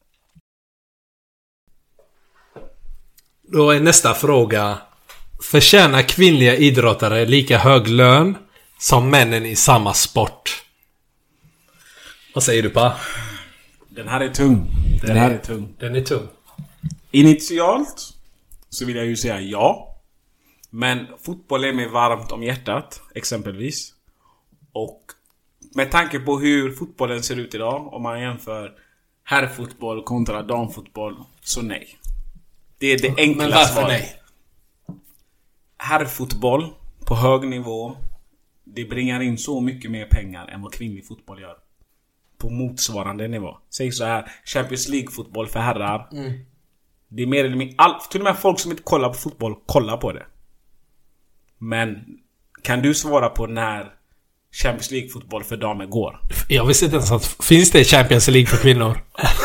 [SPEAKER 5] Då är nästa fråga. Förtjänar kvinnliga idrottare lika hög lön som männen i samma sport? Vad säger du, Pa?
[SPEAKER 4] Den här är tung. Den, den här är tung.
[SPEAKER 5] Den är tung.
[SPEAKER 4] Initialt så vill jag ju säga ja. Men fotboll är mig varmt om hjärtat, exempelvis. Och med tanke på hur fotbollen ser ut idag, om man jämför herrfotboll kontra damfotboll, så nej. Det är det enkla
[SPEAKER 5] Men varför
[SPEAKER 4] svaret.
[SPEAKER 5] Nej?
[SPEAKER 4] Herrfotboll på hög nivå, det bringar in så mycket mer pengar än vad kvinnlig fotboll gör. På motsvarande nivå. Säg så här, Champions League-fotboll för herrar. Mm. Det är mer eller mindre allt, till och med folk som inte kollar på fotboll kollar på det. Men kan du svara på när Champions League-fotboll för damer går?
[SPEAKER 5] Jag visste inte ens att finns det Champions League för kvinnor?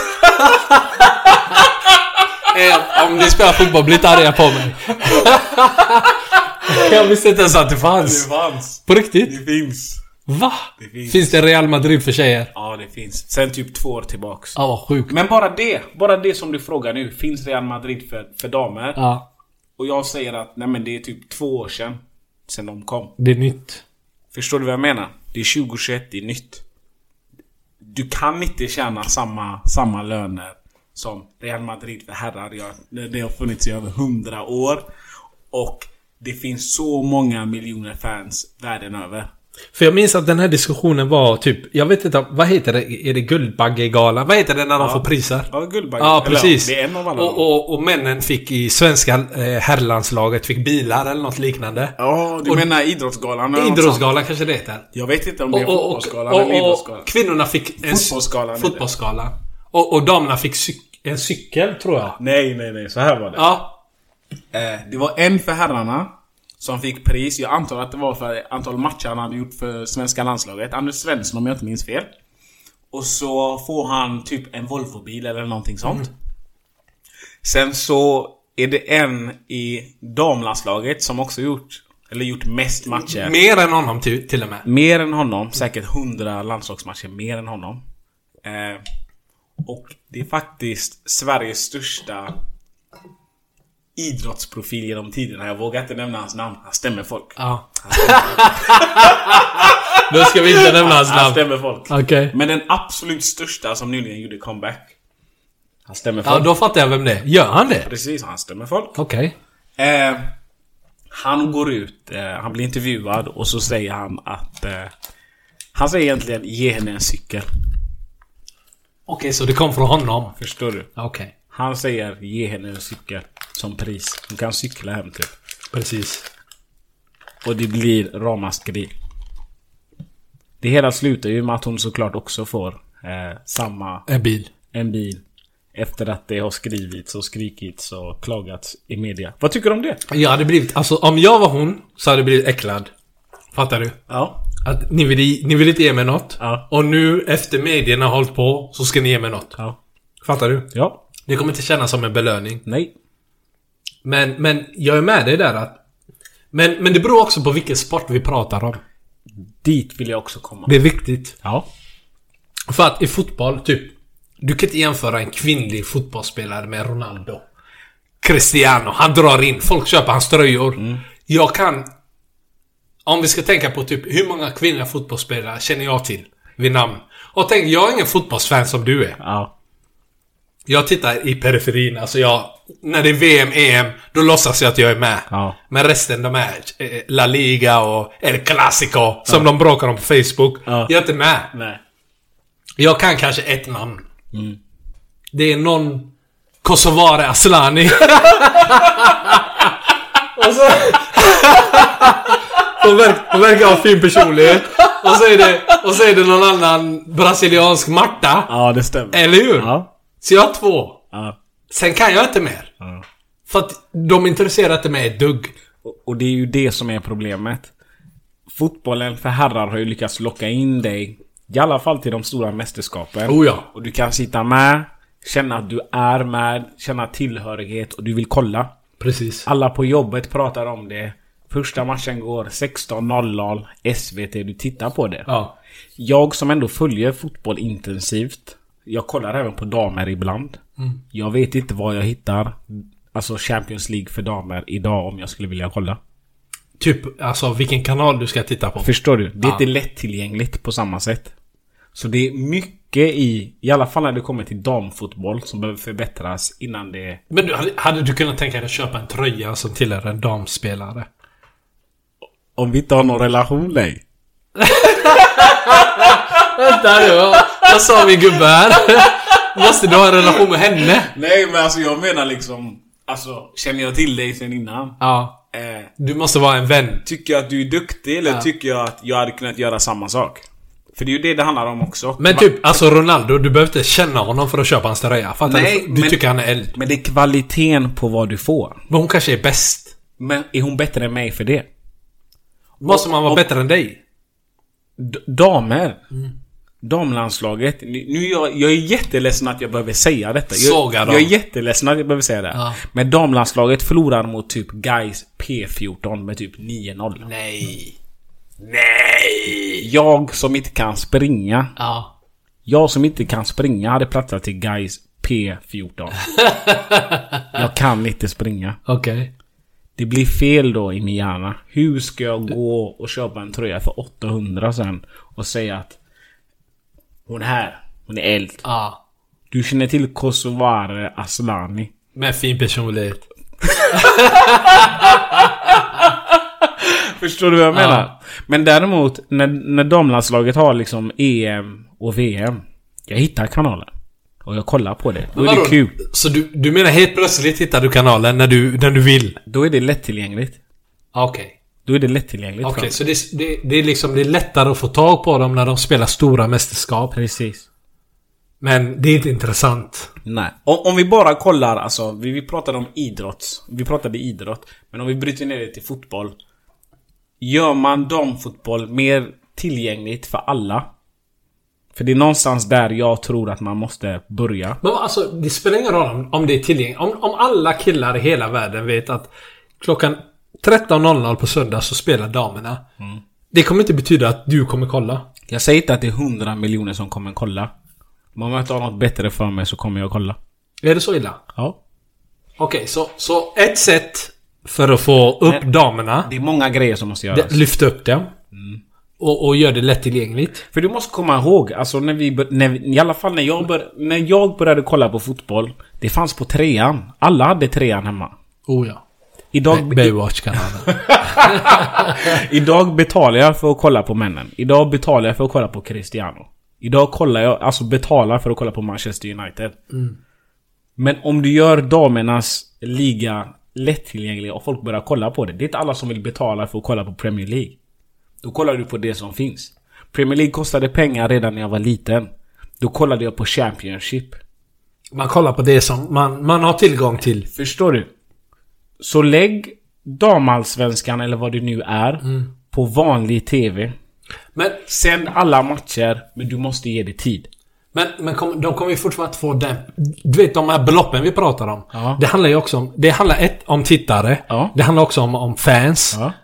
[SPEAKER 5] Om ni spelar fotboll, blir inte arga på mig. Jag visste inte ens att det fanns.
[SPEAKER 4] Det fanns.
[SPEAKER 5] På riktigt?
[SPEAKER 4] Det finns.
[SPEAKER 5] Va?
[SPEAKER 4] Det finns.
[SPEAKER 5] Finns det Real Madrid för tjejer?
[SPEAKER 4] Ja, det finns. Sen typ två år tillbaks.
[SPEAKER 5] Ja, vad sjukt.
[SPEAKER 4] Men bara det, bara det som du frågar nu, finns Real Madrid för, för damer?
[SPEAKER 5] Ja.
[SPEAKER 4] Och jag säger att nej, men det är typ två år sedan sen de kom.
[SPEAKER 5] Det är nytt.
[SPEAKER 4] Förstår du vad jag menar? Det är tjugo tjugoett, det är nytt. Du kan inte tjäna samma, samma löner som Real Madrid för herrar. Det har funnits i över hundra år. Och det finns så många miljoner fans världen över.
[SPEAKER 5] För jag minns att den här diskussionen var typ, jag vet inte, vad heter det? Är det Guldbaggegalan? Vad heter det när de
[SPEAKER 4] ja.
[SPEAKER 5] får priser?
[SPEAKER 4] Ja, Guldbagge.
[SPEAKER 5] Ja, precis.
[SPEAKER 4] Eller, det är en av alla.
[SPEAKER 5] Och, och, och männen fick i svenska eh, herrlandslaget fick bilar eller något liknande.
[SPEAKER 4] Ja, du och, menar idrottsgalan?
[SPEAKER 5] Idrottsgalan kanske det heter.
[SPEAKER 4] Jag vet inte om det är
[SPEAKER 5] och,
[SPEAKER 4] fotbollsgalan
[SPEAKER 5] och,
[SPEAKER 4] eller
[SPEAKER 5] och,
[SPEAKER 4] idrottsgalan.
[SPEAKER 5] Och kvinnorna fick en
[SPEAKER 4] fotbollsgalan.
[SPEAKER 5] Fotbollsgalan. Och, och damerna fick cyk, en cykel, tror jag.
[SPEAKER 4] Nej, nej, nej. Så här var det.
[SPEAKER 5] Ja.
[SPEAKER 4] Eh, det var en för herrarna som fick pris. Jag antar att det var för antal matcher han hade gjort för svenska landslaget. Anders Svensson, om jag inte minns fel. Och så får han typ en Volvo-bil eller någonting sånt. Mm. Sen så är det en i damlandslaget som också gjort, eller gjort mest matcher.
[SPEAKER 5] Mer än honom till, till och med.
[SPEAKER 4] Mer än honom. Säkert hundra landslagsmatcher. Mer än honom. Eh, och det är faktiskt Sveriges största idrottsprofil genom tiderna. Jag vågar inte nämna hans namn. Han stämmer folk.
[SPEAKER 5] Ja. Då ska vi inte nämna hans namn.
[SPEAKER 4] Han stämmer folk.
[SPEAKER 5] Okay.
[SPEAKER 4] Men den absolut största som nyligen gjorde comeback. Han stämmer folk.
[SPEAKER 5] Ja, då fattar jag vem det är. Gör han det?
[SPEAKER 4] Precis, han stämmer folk.
[SPEAKER 5] Okej.
[SPEAKER 4] Okay. Eh, han går ut. Eh, han blir intervjuad. Och så säger han att eh, han säger egentligen ge henne en cykel.
[SPEAKER 5] Okej, okay, så det kom från honom.
[SPEAKER 4] Förstår du?
[SPEAKER 5] Okej. Okay.
[SPEAKER 4] Han säger ge henne en cykel som pris. Hon kan cykla hem typ.
[SPEAKER 5] Precis.
[SPEAKER 4] Och det blir ramaskri. Det hela slutar ju med att hon såklart också får eh, samma...
[SPEAKER 5] En bil.
[SPEAKER 4] En bil. Efter att det har skrivits och skrikits och klagats i media. Vad tycker du om det?
[SPEAKER 5] Jag hade blivit... Alltså, om jag var hon så hade jag blivit äcklad. Fattar du?
[SPEAKER 4] Ja.
[SPEAKER 5] Att ni vill, ni vill inte ge mig något.
[SPEAKER 4] Ja.
[SPEAKER 5] Och nu, efter medierna har hållit på, så ska ni ge mig något.
[SPEAKER 4] Ja.
[SPEAKER 5] Fattar du?
[SPEAKER 4] Ja.
[SPEAKER 5] Det kommer inte kännas som en belöning.
[SPEAKER 4] Nej.
[SPEAKER 5] Men, men jag är med dig där att Men, men det beror också på vilken sport vi pratar om.
[SPEAKER 4] Dit vill jag också komma.
[SPEAKER 5] Det är viktigt.
[SPEAKER 4] Ja.
[SPEAKER 5] För att i fotboll, typ, du kan inte jämföra en kvinnlig fotbollsspelare med Ronaldo. Cristiano, han drar in, folk köper hans tröjor. Mm. Jag kan, om vi ska tänka på typ hur många kvinnliga fotbollsspelare känner jag till vid namn. Och tänk, jag är ingen fotbollsfan som du är.
[SPEAKER 4] Ja.
[SPEAKER 5] Jag tittar i periferin, alltså jag, när det är V M, E M, då låtsas jag att jag är med.
[SPEAKER 4] Ja.
[SPEAKER 5] Men resten, de är eh, La Liga och El Clasico, som ja. de bråkar om på Facebook. Ja. Jag är inte med.
[SPEAKER 4] Nej.
[SPEAKER 5] Jag kan kanske ett namn.
[SPEAKER 4] Mm.
[SPEAKER 5] Det är någon Kosovare Asllani. Och så hon, verk, hon verkar ha fin personlighet. Och så är det, och så är det någon annan brasiliansk Marta.
[SPEAKER 4] Ja, det stämmer.
[SPEAKER 5] Eller hur?
[SPEAKER 4] Ja.
[SPEAKER 5] Så jag har två.
[SPEAKER 4] Ja.
[SPEAKER 5] Sen kan jag inte mer.
[SPEAKER 4] Ja.
[SPEAKER 5] För att de intresserar inte mig ett dugg.
[SPEAKER 4] Och, och det är ju det som är problemet. Fotbollen för herrar har ju lyckats locka in dig, i alla fall till de stora mästerskapen.
[SPEAKER 5] Oh ja.
[SPEAKER 4] Och du kan sitta med, känna att du är med, känna tillhörighet och du vill kolla.
[SPEAKER 5] Precis.
[SPEAKER 4] Alla på jobbet pratar om det. Första matchen går sexton noll noll. S V T, du tittar på det.
[SPEAKER 5] Ja.
[SPEAKER 4] Jag som ändå följer fotboll intensivt, jag kollar även på damer ibland.
[SPEAKER 5] Mm.
[SPEAKER 4] Jag vet inte vad jag hittar, alltså Champions League för damer idag om jag skulle vilja kolla.
[SPEAKER 5] Typ, alltså vilken kanal du ska titta på.
[SPEAKER 4] Förstår du? Det är
[SPEAKER 5] ja.
[SPEAKER 4] inte lättillgängligt på samma sätt. Så det är mycket i, i alla fall när det kommer till damfotboll, som behöver förbättras innan det...
[SPEAKER 5] Men du, hade, hade du kunnat tänka dig att köpa en tröja som tillhör en damspelare?
[SPEAKER 4] Om vi inte har någon relation, nej.
[SPEAKER 5] Vänta nu, vad sa min gubbe här? Måste du ha en relation med henne?
[SPEAKER 4] Nej, men alltså jag menar liksom, alltså känner jag till dig sen innan?
[SPEAKER 5] Ja.
[SPEAKER 4] Eh,
[SPEAKER 5] du måste vara en vän.
[SPEAKER 4] Tycker jag att du är duktig eller ja. tycker jag att jag hade kunnat göra samma sak? För det är ju det det handlar om också.
[SPEAKER 5] Men typ, alltså Ronaldo, du behöver inte känna honom för att köpa hans tröja. För att
[SPEAKER 4] nej,
[SPEAKER 5] du, du
[SPEAKER 4] men,
[SPEAKER 5] tycker han är eld.
[SPEAKER 4] Men det är kvaliteten på vad du får.
[SPEAKER 5] Men hon kanske är bäst.
[SPEAKER 4] Men är hon bättre än mig för det?
[SPEAKER 5] Måste man vara och, bättre än dig?
[SPEAKER 4] D- damer. Mm. Damlandslaget. Nu, nu jag, jag är jätteledsen att jag behöver säga detta. Jag, jag är jätteledsen att jag behöver säga det. Ja. Men damlandslaget förlorar mot typ Gais P fjorton med typ nio noll.
[SPEAKER 5] Nej.
[SPEAKER 4] Nej. Jag som inte kan springa.
[SPEAKER 5] Ja.
[SPEAKER 4] Jag som inte kan springa hade platsat till Gais P fjorton. Jag kan inte springa.
[SPEAKER 5] Okej. Okay.
[SPEAKER 4] Det blir fel då i min hjärna. Hur ska jag gå och köpa en tröja för åttahundra sen och säga att hon är här, hon är eld.
[SPEAKER 5] Ja.
[SPEAKER 4] Du känner till Kosovare Asllani.
[SPEAKER 5] Med fin personlighet.
[SPEAKER 4] Förstår du vad jag menar? Ja. Men däremot när, när damlandslaget har liksom E M och V M, jag hittar kanalen och jag kollar på det. Då är det kul.
[SPEAKER 5] Så du, du menar helt plötsligt hittar du kanalen när du, när du vill?
[SPEAKER 4] Då är det lättillgängligt.
[SPEAKER 5] Okej. Okay.
[SPEAKER 4] Då är det lättillgängligt.
[SPEAKER 5] Okej, okay, så det, det, det är liksom det är lättare att få tag på dem när de spelar stora mästerskap.
[SPEAKER 4] Precis.
[SPEAKER 5] Men det är inte intressant.
[SPEAKER 4] Nej. Om, om vi bara kollar, alltså vi, vi pratade om idrott. Vi pratade idrott. Men om vi bryter ner det till fotboll. Gör man damfotboll mer tillgängligt för alla? För det är någonstans där jag tror att man måste börja.
[SPEAKER 5] Men alltså, det spelar ingen roll om, om det är tillgängligt. Om, om alla killar i hela världen vet att klockan tretton noll noll på söndag så spelar damerna. Mm. Det kommer inte betyda att du kommer kolla.
[SPEAKER 4] Jag säger inte att det är hundra miljoner som kommer kolla. Om jag inte har något bättre för mig så kommer jag kolla.
[SPEAKER 5] Är det så illa?
[SPEAKER 4] Ja.
[SPEAKER 5] Okej, okay, så, så ett sätt för att få upp Nej, damerna.
[SPEAKER 4] Det är många grejer som måste göras.
[SPEAKER 5] Lyfta upp dem. Mm. Och, och gör det lättillgängligt.
[SPEAKER 4] För du måste komma ihåg, alltså när vi, när vi i alla fall när jag, bör, när jag började kolla på fotboll, det fanns på trean. Alla hade trean hemma.
[SPEAKER 5] Oh ja.
[SPEAKER 4] Idag,
[SPEAKER 5] Baywatch-kanalen.
[SPEAKER 4] Idag betalar jag för att kolla på männen. Idag betalar jag för att kolla på Cristiano. Idag kollar jag, alltså betalar för att kolla på Manchester United.
[SPEAKER 5] Mm.
[SPEAKER 4] Men om du gör damernas liga lättillgänglig och folk börjar kolla på det. Det är inte alla som vill betala för att kolla på Premier League. Då kollar du på det som finns. Premier League kostade pengar redan när jag var liten. Då kollade jag på Championship.
[SPEAKER 5] Man kollar på det som man, man har tillgång till.
[SPEAKER 4] Förstår du? Så lägg damallsvenskan eller vad det nu är
[SPEAKER 5] mm.
[SPEAKER 4] på vanlig tv.
[SPEAKER 5] Men
[SPEAKER 4] sänd alla matcher, men du måste ge det tid.
[SPEAKER 5] Men, men kom, de kommer ju fortfarande få den. Du vet, de här beloppen vi pratar om.
[SPEAKER 4] Ja.
[SPEAKER 5] Det handlar ju också om, det handlar ett om tittare.
[SPEAKER 4] Ja.
[SPEAKER 5] Det handlar också om, om fans.
[SPEAKER 4] Ja.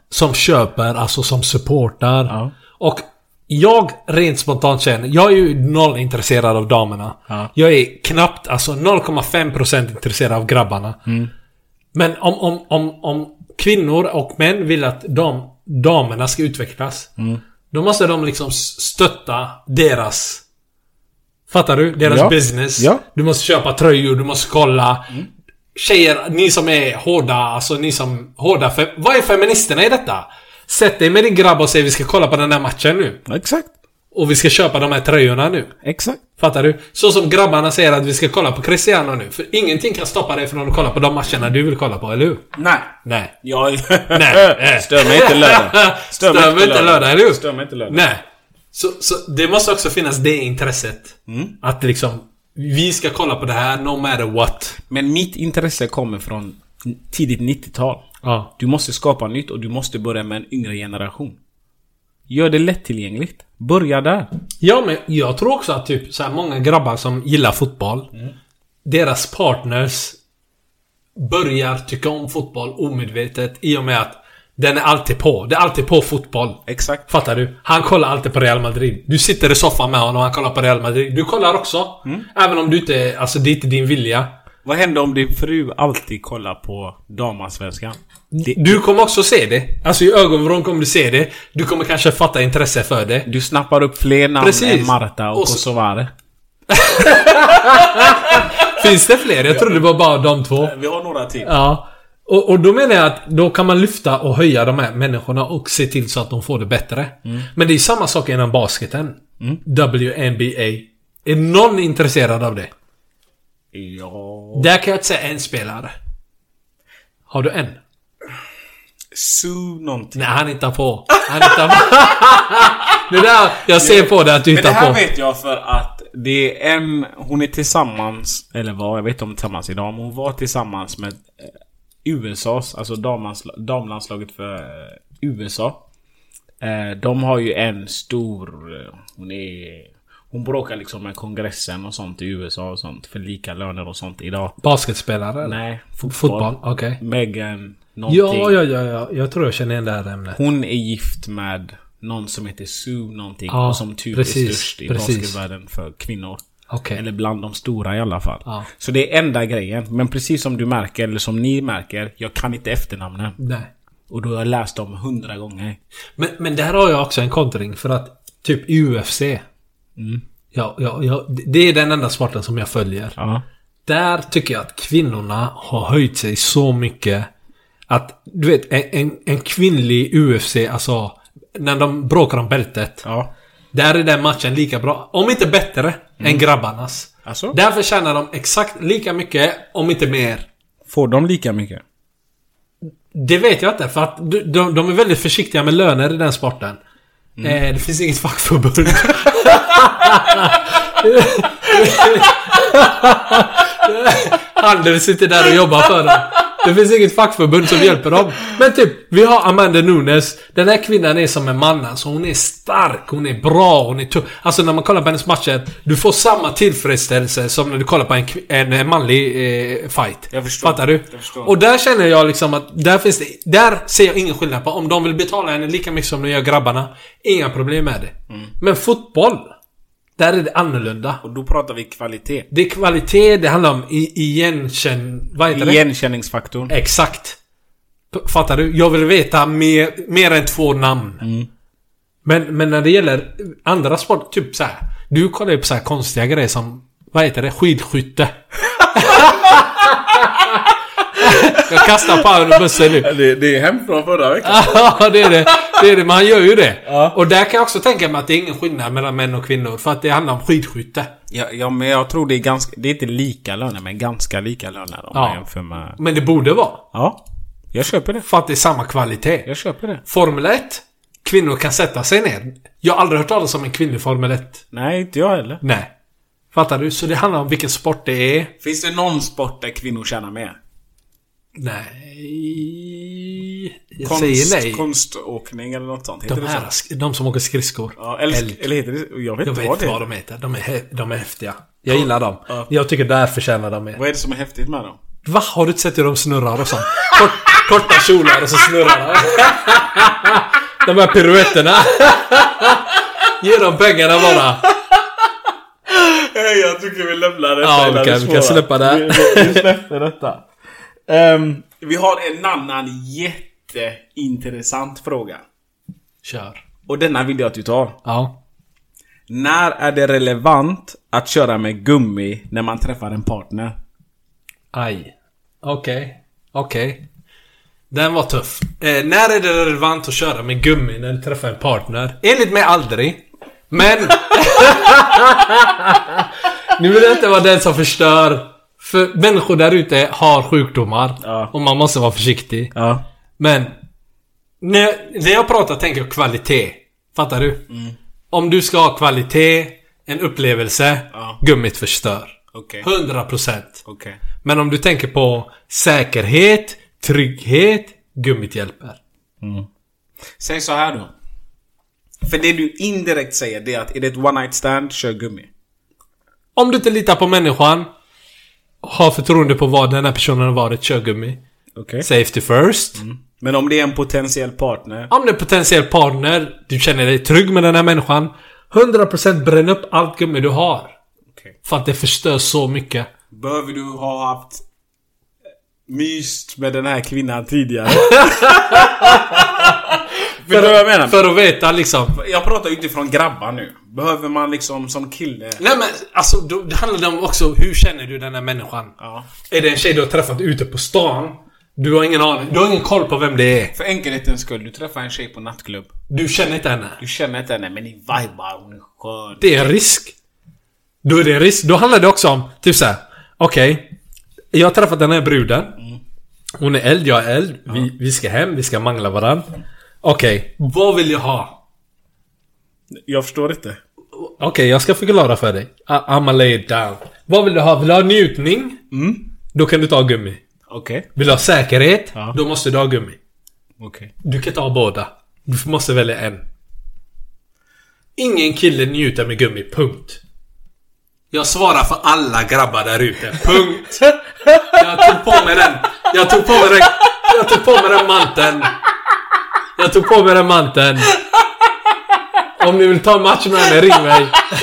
[SPEAKER 5] som köper, alltså som supportar.
[SPEAKER 4] Ja.
[SPEAKER 5] Och jag rent spontant känner, jag är ju noll intresserad av damerna.
[SPEAKER 4] Ja.
[SPEAKER 5] Jag är knappt, alltså noll komma fem procent intresserad av grabbarna.
[SPEAKER 4] Mm.
[SPEAKER 5] Men om, om, om, om kvinnor och män vill att de, damerna ska utvecklas, mm. då måste de liksom stötta deras, fattar du? Deras
[SPEAKER 4] ja.
[SPEAKER 5] business.
[SPEAKER 4] Ja.
[SPEAKER 5] Du måste köpa tröjor, du måste kolla. Mm. Tjejer, ni som är hårda, alltså ni som hårda, fe- vad är feministerna i detta? Sätt dig med din grabb och säg vi ska kolla på den här matchen nu.
[SPEAKER 4] Exakt.
[SPEAKER 5] Och vi ska köpa de här tröjorna nu.
[SPEAKER 4] Exakt.
[SPEAKER 5] Fattar du? Så som grabbarna säger att vi ska kolla på Cristiano nu. För ingenting kan stoppa dig från att kolla på de matcherna du vill kolla på, eller hur?
[SPEAKER 4] Nej.
[SPEAKER 5] Nej.
[SPEAKER 4] Jag...
[SPEAKER 5] Nej.
[SPEAKER 4] Stör mig inte lördag.
[SPEAKER 5] Stör mig inte lördag, lördag, eller hur?
[SPEAKER 4] Stör mig inte lördag.
[SPEAKER 5] Nej. Så, så det måste också finnas det intresset. Mm. Att liksom, vi ska kolla på det här no matter what.
[SPEAKER 4] Men mitt intresse kommer från tidigt nittiotal.
[SPEAKER 5] Ja.
[SPEAKER 4] Du måste skapa nytt och du måste börja med en yngre generation. Gör det lättillgängligt. Börja där.
[SPEAKER 5] Ja, men jag tror också att typ så här många grabbar som gillar fotboll, mm. deras partners börjar tycka om fotboll omedvetet i och med att den är alltid på. Det är alltid på fotboll.
[SPEAKER 4] Exakt.
[SPEAKER 5] Fattar du? Han kollar alltid på Real Madrid. Du sitter i soffan med honom och han kollar på Real Madrid. Du kollar också. Mm. Även om du inte, alltså det är inte din vilja.
[SPEAKER 4] Vad händer om din fru alltid kollar på damarsvenskan? Det...
[SPEAKER 5] Du kommer också se det. Alltså i ögonvrån kommer du se det. Du kommer kanske fatta intresse för det.
[SPEAKER 4] Du snappar upp fler namn Precis. än Marta och, och så... Kosovare.
[SPEAKER 5] Finns det fler? Jag trodde det var bara de två.
[SPEAKER 4] Vi har några till.
[SPEAKER 5] Ja. Och, och då menar jag att då kan man lyfta och höja de här människorna och se till så att de får det bättre. Mm. Men det är samma sak inom basketen. Mm. W N B A. Är någon intresserad av det?
[SPEAKER 4] Ja.
[SPEAKER 5] Där kan jag inte säga en spelare. Har du en?
[SPEAKER 4] Sue någonting.
[SPEAKER 5] Nej, han hittar på. Han hittar på. Det där, jag ser på det att du hittar på.
[SPEAKER 4] Men det här på. Vet jag för att det är en, hon är tillsammans, eller var, jag vet inte om tillsammans idag, men hon var tillsammans med U S A's, alltså damlandsl- damlandslaget för U S A. Eh, de har ju en stor, hon är... Hon bråkar liksom med kongressen och sånt i U S A och sånt för lika löner och sånt idag.
[SPEAKER 5] Basketspelare? Eller?
[SPEAKER 4] Nej, fotboll.
[SPEAKER 5] Fotboll, okej. Okay.
[SPEAKER 4] Megan någonting.
[SPEAKER 5] Ja, ja, ja, ja. Jag tror jag känner igen det här ämnet.
[SPEAKER 4] Hon är gift med någon som heter Sue någonting.
[SPEAKER 5] Ja,
[SPEAKER 4] och som typ
[SPEAKER 5] precis,
[SPEAKER 4] är störst i
[SPEAKER 5] precis.
[SPEAKER 4] basketvärlden för kvinnor.
[SPEAKER 5] Okay.
[SPEAKER 4] Eller bland de stora i alla fall.
[SPEAKER 5] Ja.
[SPEAKER 4] Så det är enda grejen. Men precis som du märker, eller som ni märker, jag kan inte efternamnen.
[SPEAKER 5] Nej.
[SPEAKER 4] Och då har jag läst dem hundra gånger.
[SPEAKER 5] Men, men där har jag också en kontring. För att typ U F C.
[SPEAKER 4] Mm.
[SPEAKER 5] Ja, ja, ja, det är den enda sporten som jag följer.
[SPEAKER 4] Ja.
[SPEAKER 5] Där tycker jag att kvinnorna har höjt sig så mycket. Att, du vet, en, en, en kvinnlig U F C, alltså när de bråkar om bältet.
[SPEAKER 4] Ja.
[SPEAKER 5] Där är den matchen lika bra, om inte bättre, mm. än grabbarnas.
[SPEAKER 4] Alltså?
[SPEAKER 5] Därför tjänar de exakt lika mycket, om inte mer.
[SPEAKER 4] Får de lika mycket?
[SPEAKER 5] Det vet jag inte, för att de, de, de är väldigt försiktiga med löner i den sporten. Mm. Eh, det finns inget fackförbund. Handel sitter där och jobbar för dem. Det finns inget fackförbund som hjälper dem. Men typ, vi har Amanda Nunes. Den här kvinnan är som en man, alltså hon är stark, hon är bra, hon är tuff. Alltså när man kollar på hennes matcher, du får samma tillfredsställelse som när du kollar på en, en, en manlig eh, fight.
[SPEAKER 4] Jag förstår.
[SPEAKER 5] Fattar du?
[SPEAKER 4] Jag förstår.
[SPEAKER 5] Och där känner jag liksom att där finns det, där ser jag ingen skillnad på. Om de vill betala henne lika mycket som de gör grabbarna, inga problem med det. Mm. Men fotboll, där är det annorlunda.
[SPEAKER 4] Och då pratar vi kvalitet.
[SPEAKER 5] Det är kvalitet, det handlar om igenkänn... Vad heter det?
[SPEAKER 4] Igenkänningsfaktorn.
[SPEAKER 5] Exakt. Fattar du? Jag vill veta mer, mer än två namn.
[SPEAKER 4] Mm.
[SPEAKER 5] Men, men när det gäller andra sport, typ så här. Du kollar ju på så här konstiga grejer som... Vad heter det? Skidskytte. Jag kastar på under bussen nu.
[SPEAKER 4] Det, det är hem från förra veckan.
[SPEAKER 5] Ja, det är det. Det är det, men han gör ju det.
[SPEAKER 4] Ja.
[SPEAKER 5] Och där kan jag också tänka mig att det är ingen skillnad mellan män och kvinnor. För att det handlar om skidskytte.
[SPEAKER 4] Ja, ja, men jag tror det är ganska... Det är inte lika löner, men ganska lika löner om
[SPEAKER 5] ja.
[SPEAKER 4] man jämför med...
[SPEAKER 5] Men det borde vara.
[SPEAKER 4] Ja, jag köper det.
[SPEAKER 5] För att det är samma kvalitet.
[SPEAKER 4] Jag köper det.
[SPEAKER 5] Formel ett. Kvinnor kan sätta sig ner. Jag har aldrig hört talas om en kvinnlig Formel ett.
[SPEAKER 4] Nej, inte jag heller.
[SPEAKER 5] Nej. Fattar du? Så det handlar om vilken sport det är.
[SPEAKER 4] Finns det någon sport där kvinnor tjänar mer?
[SPEAKER 5] Nej. Jag
[SPEAKER 4] Konst,
[SPEAKER 5] säger nej.
[SPEAKER 4] Konståkning eller något sånt. Heter
[SPEAKER 5] de,
[SPEAKER 4] det
[SPEAKER 5] här,
[SPEAKER 4] så?
[SPEAKER 5] de som åker skridskor.
[SPEAKER 4] Ja, eller, eller heter det... Jag vet
[SPEAKER 5] jag
[SPEAKER 4] inte
[SPEAKER 5] vet
[SPEAKER 4] vad det
[SPEAKER 5] vad
[SPEAKER 4] är.
[SPEAKER 5] de heter. De är, de är häftiga. Jag gillar dem.
[SPEAKER 4] Ja.
[SPEAKER 5] Jag tycker där förtjänar de mer.
[SPEAKER 4] Vad är det som är häftigt med dem?
[SPEAKER 5] Va? Har du inte sett hur de snurrar och så? Kort, korta kjolar och så snurrar de. De här piruetterna. Ge dem pengarna bara.
[SPEAKER 4] Hey, jag tycker vi lämnar det.
[SPEAKER 5] Ja, vi kan, vi kan släppa det.
[SPEAKER 4] Vi, vi släpper detta. Um, vi har en annan jätteintressant fråga.
[SPEAKER 5] Kör.
[SPEAKER 4] Och denna vill jag att du tar.
[SPEAKER 5] Ja.
[SPEAKER 4] När är det relevant att köra med gummi när man träffar en partner?
[SPEAKER 5] Aj. Okej. Okay. Okej. Okay. Den var tuff. Eh, när är det relevant att köra med gummi när du träffar en partner? Enligt mig aldrig. Men nu vill jag inte vara den som förstör. För människor där ute har sjukdomar. Ja. Och man måste vara försiktig.
[SPEAKER 4] Ja.
[SPEAKER 5] Men när, när jag pratar tänker jag kvalitet. Fattar du? Mm. Om du ska ha kvalitet, en upplevelse, ja. Gummit förstör.
[SPEAKER 4] Okay.
[SPEAKER 5] hundra procent.
[SPEAKER 4] Okay.
[SPEAKER 5] Men om du tänker på säkerhet, trygghet, gummit hjälper.
[SPEAKER 4] Mm. Säg så här då. För det du indirekt säger, det är att är det ett one night stand, kör gummi.
[SPEAKER 5] Om du inte litar på människan, har förtroende på vad den här personen har varit, kör gummi.
[SPEAKER 4] Okay.
[SPEAKER 5] Safety first.
[SPEAKER 4] Mm. Men om det är en potentiell partner?
[SPEAKER 5] Om det är en potentiell partner, du känner dig trygg med den här människan, hundra procent bränn upp allt gummi du har.
[SPEAKER 4] Okay. För
[SPEAKER 5] att det förstör så mycket.
[SPEAKER 4] Behöver du ha haft myst med den här kvinnan tidigare?
[SPEAKER 5] för, jag menar? För att veta liksom.
[SPEAKER 4] Jag pratar utifrån grabbar nu. Behöver man liksom som kille?
[SPEAKER 5] Nej men alltså då, det handlar om också hur känner du den här människan?
[SPEAKER 4] Ja.
[SPEAKER 5] Är det en tjej du har träffat ute på stan? Du har ingen aning. Du har ingen koll på vem det är.
[SPEAKER 4] För enkelhetens skull, du träffar en tjej på nattklubb.
[SPEAKER 5] Du känner inte henne.
[SPEAKER 4] Du känner inte henne, men ni vibar, hon är skön.
[SPEAKER 5] Det är en risk. Då är det en risk. Då handlar det också om typ såhär. Okej, okay, jag har träffat den här bruden. Mm. Hon är eld, jag är eld. Ja. Vi, vi ska hem, vi ska mangla varandra. Okej, okay, vad vill jag ha?
[SPEAKER 4] Jag förstår inte.
[SPEAKER 5] Okej, okay, jag ska förklara för dig. I'ma lay it down. Vad vill du ha? Vill du ha njutning?
[SPEAKER 4] Mm.
[SPEAKER 5] Då kan du ta gummi.
[SPEAKER 4] Okej. Okay.
[SPEAKER 5] Vill du ha säkerhet?
[SPEAKER 4] Ja.
[SPEAKER 5] Då måste du ha gummi.
[SPEAKER 4] Okej. Okay.
[SPEAKER 5] Du kan ta båda. Du måste välja en. Ingen kille njuter med gummi, punkt. Jag svarar för alla grabbar där ute, punkt. Jag tog på mig den. Jag tog på mig den. Jag tog på mig den manteln. Jag tog på mig den manteln. Om ni vill ta en match med mig, ring mig.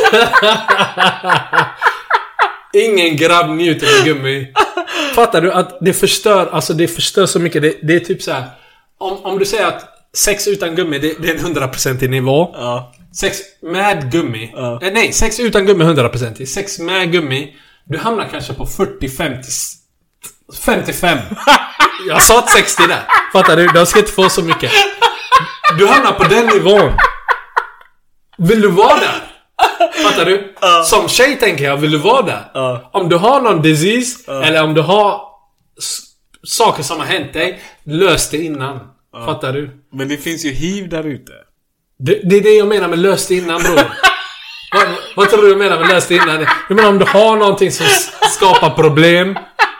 [SPEAKER 5] Ingen grabb njuter med gummi. Fattar du att det förstör, alltså det förstör så mycket. Det, det är typ så här. Om, om du säger att sex utan gummi, det, det är en hundra procent i nivå.
[SPEAKER 4] Ja.
[SPEAKER 5] Sex med gummi.
[SPEAKER 4] Ja.
[SPEAKER 5] Eh, nej, sex utan gummi hundra procent i. Sex med gummi. Du hamnar kanske på fyrtio femtio femtiofem. Jag sa att sextio där. Fattar du? De ska inte få så mycket. Du hamnar på den nivån. Vill du vara där? Fattar du? Uh. Som tjej tänker jag, vill du vara där?
[SPEAKER 4] Uh.
[SPEAKER 5] Om du har någon disease
[SPEAKER 4] uh.
[SPEAKER 5] eller om du har s- saker som har hänt dig, lös det innan. Uh. Fattar du?
[SPEAKER 4] Men det finns ju hiv där ute.
[SPEAKER 5] Det, det är det jag menar med lös det innan, bror. vad, vad tror du jag menar med lös det innan? Jag menar om du har någonting som skapar problem,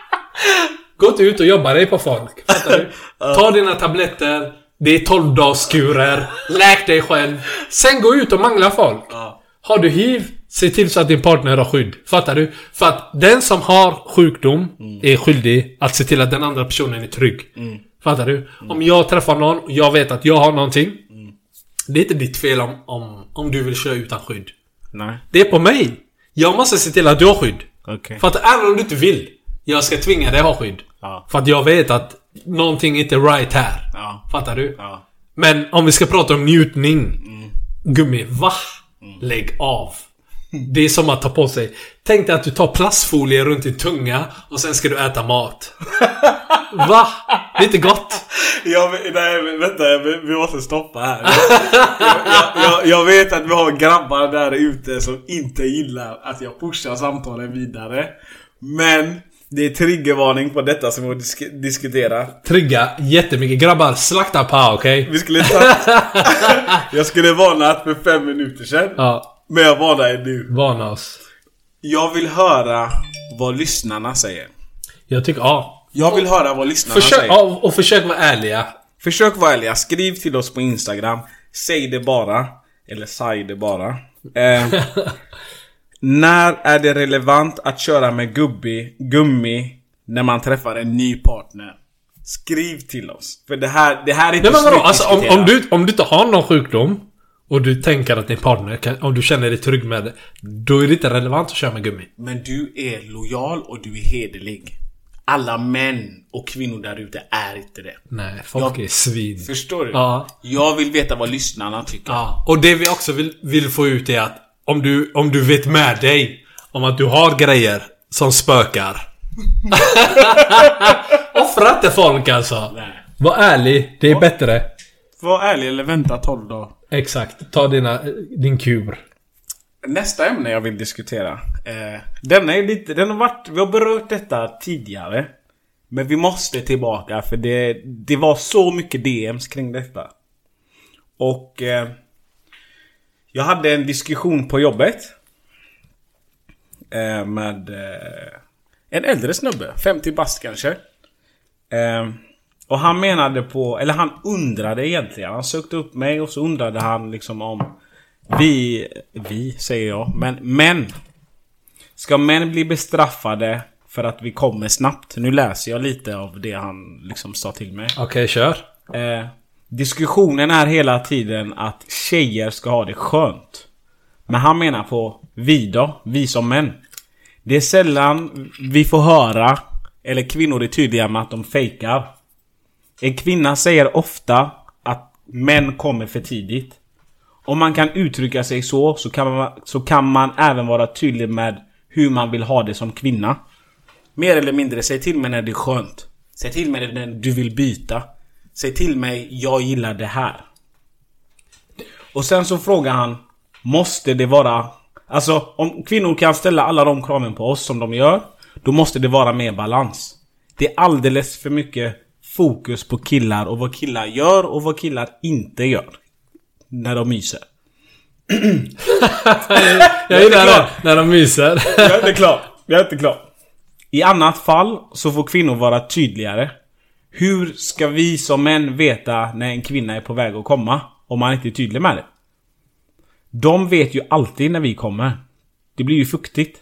[SPEAKER 5] gå inte ut och jobba dig på folk. Fattar du? Uh. Ta dina tabletter. Det är tolv dagsskurer. Läk dig själv. Sen gå ut och mangla folk.
[SPEAKER 4] Ja.
[SPEAKER 5] Har du hiv, se till så att din partner har skydd. Fattar du? För att den som har sjukdom mm. är skyldig att se till att den andra personen är trygg.
[SPEAKER 4] Mm.
[SPEAKER 5] Fattar du? Mm. Om jag träffar någon och jag vet att jag har någonting. Mm. Det är inte ditt fel om, om, om du vill köra utan skydd.
[SPEAKER 4] Nej.
[SPEAKER 5] Det är på mig. Jag måste se till att du har skydd.
[SPEAKER 4] Okay.
[SPEAKER 5] För att även om du inte vill, jag ska tvinga dig att ha skydd.
[SPEAKER 4] Ja.
[SPEAKER 5] För att jag vet att någonting inte är right här.
[SPEAKER 4] Ja.
[SPEAKER 5] Fattar du?
[SPEAKER 4] Ja.
[SPEAKER 5] Men om vi ska prata om njutning.
[SPEAKER 4] Mm.
[SPEAKER 5] Gummi, va? Mm. Lägg av. Det är som att ta på sig. Tänk dig att du tar plastfolie runt din tunga och sen ska du äta mat. Va? Det är inte gott.
[SPEAKER 4] Jag, nej, vänta, vi måste stoppa här. Jag, jag, jag, jag vet att vi har grabbar där ute som inte gillar att jag pushar samtalen vidare. Men det är triggervarning på detta som vi disk- diskuterar.
[SPEAKER 5] Trigga jättemycket. Grabbar, slakta på, okej? Okay?
[SPEAKER 4] Vi skulle ta... Jag skulle varna för fem minuter sedan.
[SPEAKER 5] Ja.
[SPEAKER 4] Men jag varnar dig nu.
[SPEAKER 5] Varna oss.
[SPEAKER 4] Jag vill höra vad lyssnarna säger.
[SPEAKER 5] Jag tycker, ja.
[SPEAKER 4] Jag vill höra vad lyssnarna
[SPEAKER 5] försök,
[SPEAKER 4] säger.
[SPEAKER 5] Ja, och försök vara ärliga.
[SPEAKER 4] Försök vara ärliga. Skriv till oss på Instagram. Säg det bara. Eller säg det bara. Eh, när är det relevant att köra med gubbi, gummi när man träffar en ny partner. Skriv till oss. För det här, det här är inte
[SPEAKER 5] Nej, men vadå? Alltså, om, om, du, om du inte har någon sjukdom och du tänker att din partner kan, om du känner dig trygg med det, då är det inte relevant att köra med gummi.
[SPEAKER 4] Men du är lojal och du är hederlig. Alla män och kvinnor där ute är inte det.
[SPEAKER 5] Nej, folk
[SPEAKER 4] jag,
[SPEAKER 5] är svin.
[SPEAKER 4] Förstår du?
[SPEAKER 5] Ja.
[SPEAKER 4] Jag vill veta vad lyssnarna tycker.
[SPEAKER 5] Ja. Och det vi också vill, vill få ut är att om du, om du vet med dig om att du har grejer som spökar. Offra inte folk alltså. Nej. Var ärlig, det är var, bättre.
[SPEAKER 4] Var ärlig eller vänta tolv dagar.
[SPEAKER 5] Exakt, ta dina, din kur.
[SPEAKER 4] Nästa ämne jag vill diskutera. Eh, den är lite, den har varit, vi har berört detta tidigare. Men vi måste tillbaka för det, det var så mycket D M's kring detta. Och eh, jag hade en diskussion på jobbet. Eh, med eh, en äldre snubbe, femtio bast kanske. Eh, och han menade på, eller han undrade egentligen. Han sökte upp mig och så undrade han liksom om Vi, vi säger jag, men män. Ska män bli bestraffade för att vi kommer snabbt? Nu läser jag lite av det han liksom sa till mig.
[SPEAKER 5] Okej, okay, kör.
[SPEAKER 4] Eh, diskussionen är hela tiden att tjejer ska ha det skönt. Men han menar på vi då, vi som män. Det är sällan vi får höra, eller kvinnor är tydliga med att de fejkar. En kvinna säger ofta att män kommer för tidigt. Om man kan uttrycka sig så så kan man, så kan man även vara tydlig med hur man vill ha det som kvinna. Mer eller mindre, säg till mig när det är skönt. Säg till mig när du vill byta. Säg till mig, jag gillar det här. Och sen så frågar han, måste det vara... Alltså, om kvinnor kan ställa alla de kraven på oss som de gör, då måste det vara mer balans. Det är alldeles för mycket fokus på killar och vad killar gör och vad killar inte gör. När de myser.
[SPEAKER 5] Jag gillar det. När de myser.
[SPEAKER 4] Jag är inte klar. Jag är inte klar. I annat fall så får kvinnor vara tydligare. Hur ska vi som män veta när en kvinna är på väg att komma om man inte är tydlig med det? De vet ju alltid när vi kommer. Det blir ju fuktigt.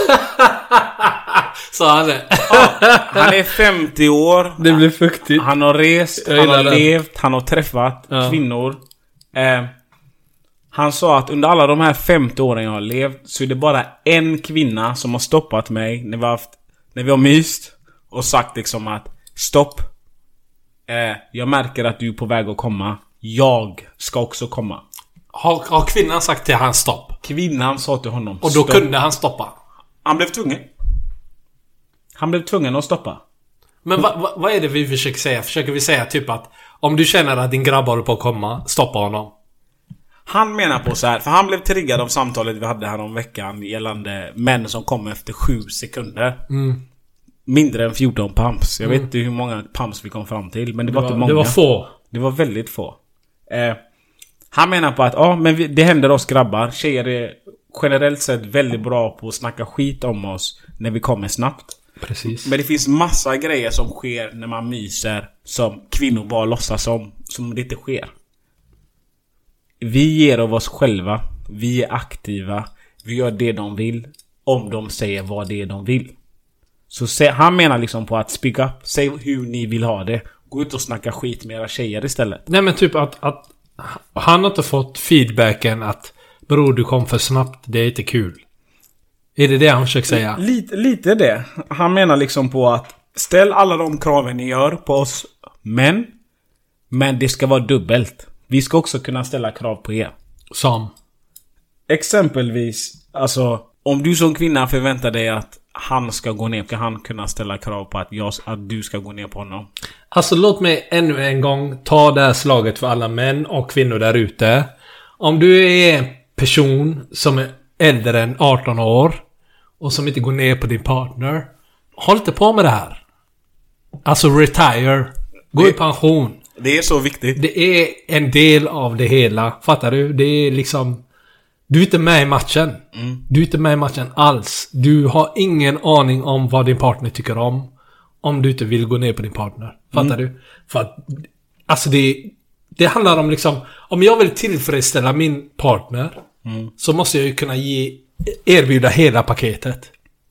[SPEAKER 5] Sa han det?
[SPEAKER 4] Ja, han är femtio år.
[SPEAKER 5] Det blir fuktigt.
[SPEAKER 4] Han har rest, han har den. levt, han har träffat ja. kvinnor. Eh, han sa att under alla de här femtio åren jag har levt så är det bara en kvinna som har stoppat mig när vi har, haft, när vi har myst och sagt liksom att stopp. Eh, jag märker att du är på väg att komma. Jag ska också komma.
[SPEAKER 5] Har, har kvinnan sagt till han stopp?
[SPEAKER 4] Kvinnan sa till honom
[SPEAKER 5] och då stopp. Kunde han stoppa?
[SPEAKER 4] Han blev tvungen. Han blev tvungen att stoppa.
[SPEAKER 5] Men vad va, va är det vi försöker säga? Försöker vi säga typ att om du känner att din grabb håller på att komma, stoppa honom?
[SPEAKER 4] Han menar på så här, för han blev triggad av samtalet vi hade här om veckan gällande män som kommer efter sju sekunder.
[SPEAKER 5] Mm.
[SPEAKER 4] Mindre än fjorton pumps. Jag mm. vet inte hur många pumps vi kom fram till, men det, det var inte många.
[SPEAKER 5] Det var få.
[SPEAKER 4] Det var väldigt få. Eh, han menar på att ja, men vi, det händer oss grabbar. Tjejer är generellt sett väldigt bra på att snacka skit om oss när vi kommer snabbt.
[SPEAKER 5] Precis.
[SPEAKER 4] Men det finns massa grejer som sker när man myser som kvinnor bara låtsas som, som det inte sker. Vi ger av oss själva. Vi är aktiva. Vi gör det de vill. Om de säger vad det är de vill. Så se, han menar liksom på att speak up. Säg hur ni vill ha det. Gå ut och snacka skit med era tjejer istället.
[SPEAKER 5] Nej men typ att, att han har inte fått feedbacken att bror du kom för snabbt. Det är inte kul. Är det det han försöker säga?
[SPEAKER 4] Lite, lite det. Han menar liksom på att ställ alla de kraven ni gör på oss män. Men det ska vara dubbelt. Vi ska också kunna ställa krav på er.
[SPEAKER 5] Som?
[SPEAKER 4] Exempelvis, alltså om du som kvinna förväntar dig att han ska gå ner, kan han kunna ställa krav på att, jag, att du ska gå ner på honom?
[SPEAKER 5] Alltså låt mig ännu en gång ta det här slaget för alla män och kvinnor där ute. Om du är en person som är äldre än arton år och som inte går ner på din partner, håll inte på med det här. Alltså retire. Gå det, i pension.
[SPEAKER 4] Det är så viktigt.
[SPEAKER 5] Det är en del av det hela. Fattar du? Det är liksom... Du är inte med i matchen.
[SPEAKER 4] Mm.
[SPEAKER 5] Du är inte med i matchen alls. Du har ingen aning om vad din partner tycker om. Om du inte vill gå ner på din partner. Fattar mm. du? För att... Alltså det... Det handlar om liksom... Om jag vill tillfredsställa min partner mm. så måste jag ju kunna ge... Erbjuda hela paketet.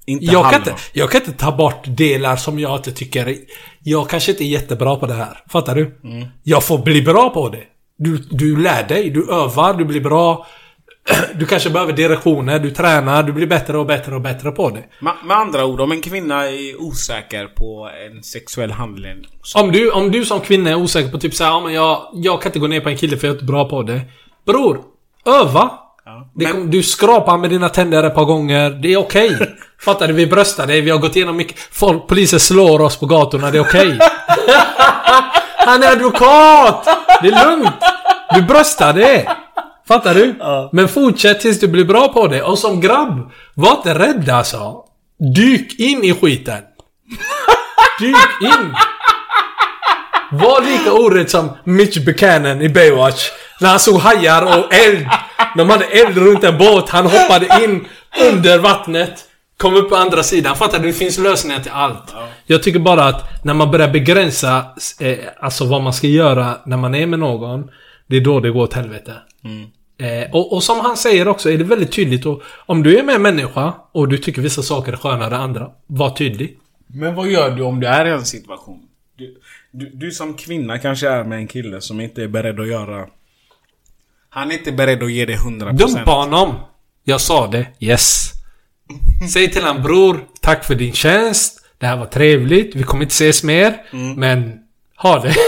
[SPEAKER 4] Inte
[SPEAKER 5] jag, kan
[SPEAKER 4] halva.
[SPEAKER 5] inte, jag kan inte ta bort delar som jag inte tycker. Jag kanske inte är jättebra på det här. Fattar du? Mm. Jag får bli bra på det. Du, du lär dig, du övar, du blir bra. Du kanske behöver direktioner, du tränar, du blir bättre och bättre och bättre på det.
[SPEAKER 4] Ma- med andra ord, om en kvinna är osäker på en sexuell handling.
[SPEAKER 5] Om du, om du som kvinna är osäker på typ så här, ja, men jag, jag kan inte gå ner på en kille för jag är inte bra på det. Bror, öva. Ja, men... kom, du skrapar med dina tänder ett par gånger. Det är okej. Okay. Fattar du? Vi bröstar dig. Vi har gått igenom mycket. Folk, poliser slår oss på gatorna. Det är okej. Okay. Han är advokat. Det är lugnt. Du bröstar det. Fattar du? Ja. Men fortsätt tills du blir bra på det. Och som grabb, var inte rädd alltså. Dyk in i skiten. Dyk in. Var lika orädd som Mitch Buchanan i Baywatch. När han såg hajar och eld. De hade eld runt en båt. Han hoppade in under vattnet. Kom upp på andra sidan. Fattar du? Det finns lösningar till allt. Ja. Jag tycker bara att när man börjar begränsa eh, alltså vad man ska göra när man är med någon, det är då det går åt helvete. Mm. Eh, och, och som han säger också är det väldigt tydligt. Och om du är med en människa och du tycker vissa saker är skönare än andra, var tydlig.
[SPEAKER 4] Men vad gör du om du är i en situation? Du, du, du som kvinna kanske är med en kille som inte är beredd att göra... Han är inte beredd att ge dig hundra procent.
[SPEAKER 5] Dumpa honom. Jag sa det. Yes. Säg till han, bror, tack för din tjänst. Det här var trevligt. Vi kommer inte ses mer. Mm. Men ha det.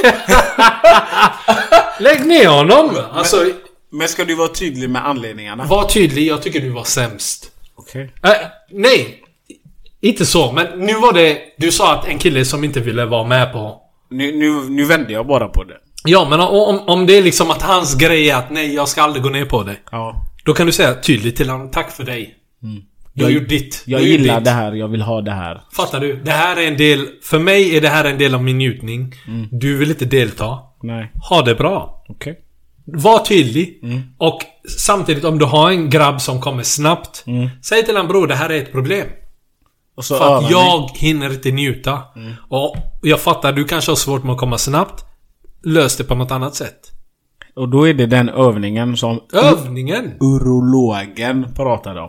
[SPEAKER 5] Lägg ner honom. Men, alltså,
[SPEAKER 4] men, men ska du vara tydlig med anledningarna?
[SPEAKER 5] Var tydlig. Jag tycker du var sämst.
[SPEAKER 4] Okej. Okay.
[SPEAKER 5] Äh, nej. Inte så. Men nu var det... Du sa att en kille som inte ville vara med på...
[SPEAKER 4] Nu, nu, nu vände jag bara på det.
[SPEAKER 5] Ja, men om, om det är liksom att hans grej är att nej, jag ska aldrig gå ner på det.
[SPEAKER 4] Ja.
[SPEAKER 5] Då kan du säga tydligt till honom, tack för dig. Mm. Du har gjort ditt.
[SPEAKER 4] Jag gillar ditt. Det här, jag vill ha det här.
[SPEAKER 5] Fattar du? Det här är en del, för mig är det här en del av min njutning. Mm. Du vill inte delta.
[SPEAKER 4] Nej.
[SPEAKER 5] Ha det bra.
[SPEAKER 4] Okej. Okay.
[SPEAKER 5] Var tydlig.
[SPEAKER 4] Mm.
[SPEAKER 5] Och samtidigt om du har en grabb som kommer snabbt, mm. säg till han, bror, det här är ett problem. Och så för att jag ni. hinner inte njuta. Mm. Och jag fattar, du kanske har svårt med att komma snabbt. Lös det på något annat sätt.
[SPEAKER 4] Och då är det den övningen som
[SPEAKER 5] Övningen?
[SPEAKER 4] urologen pratade om.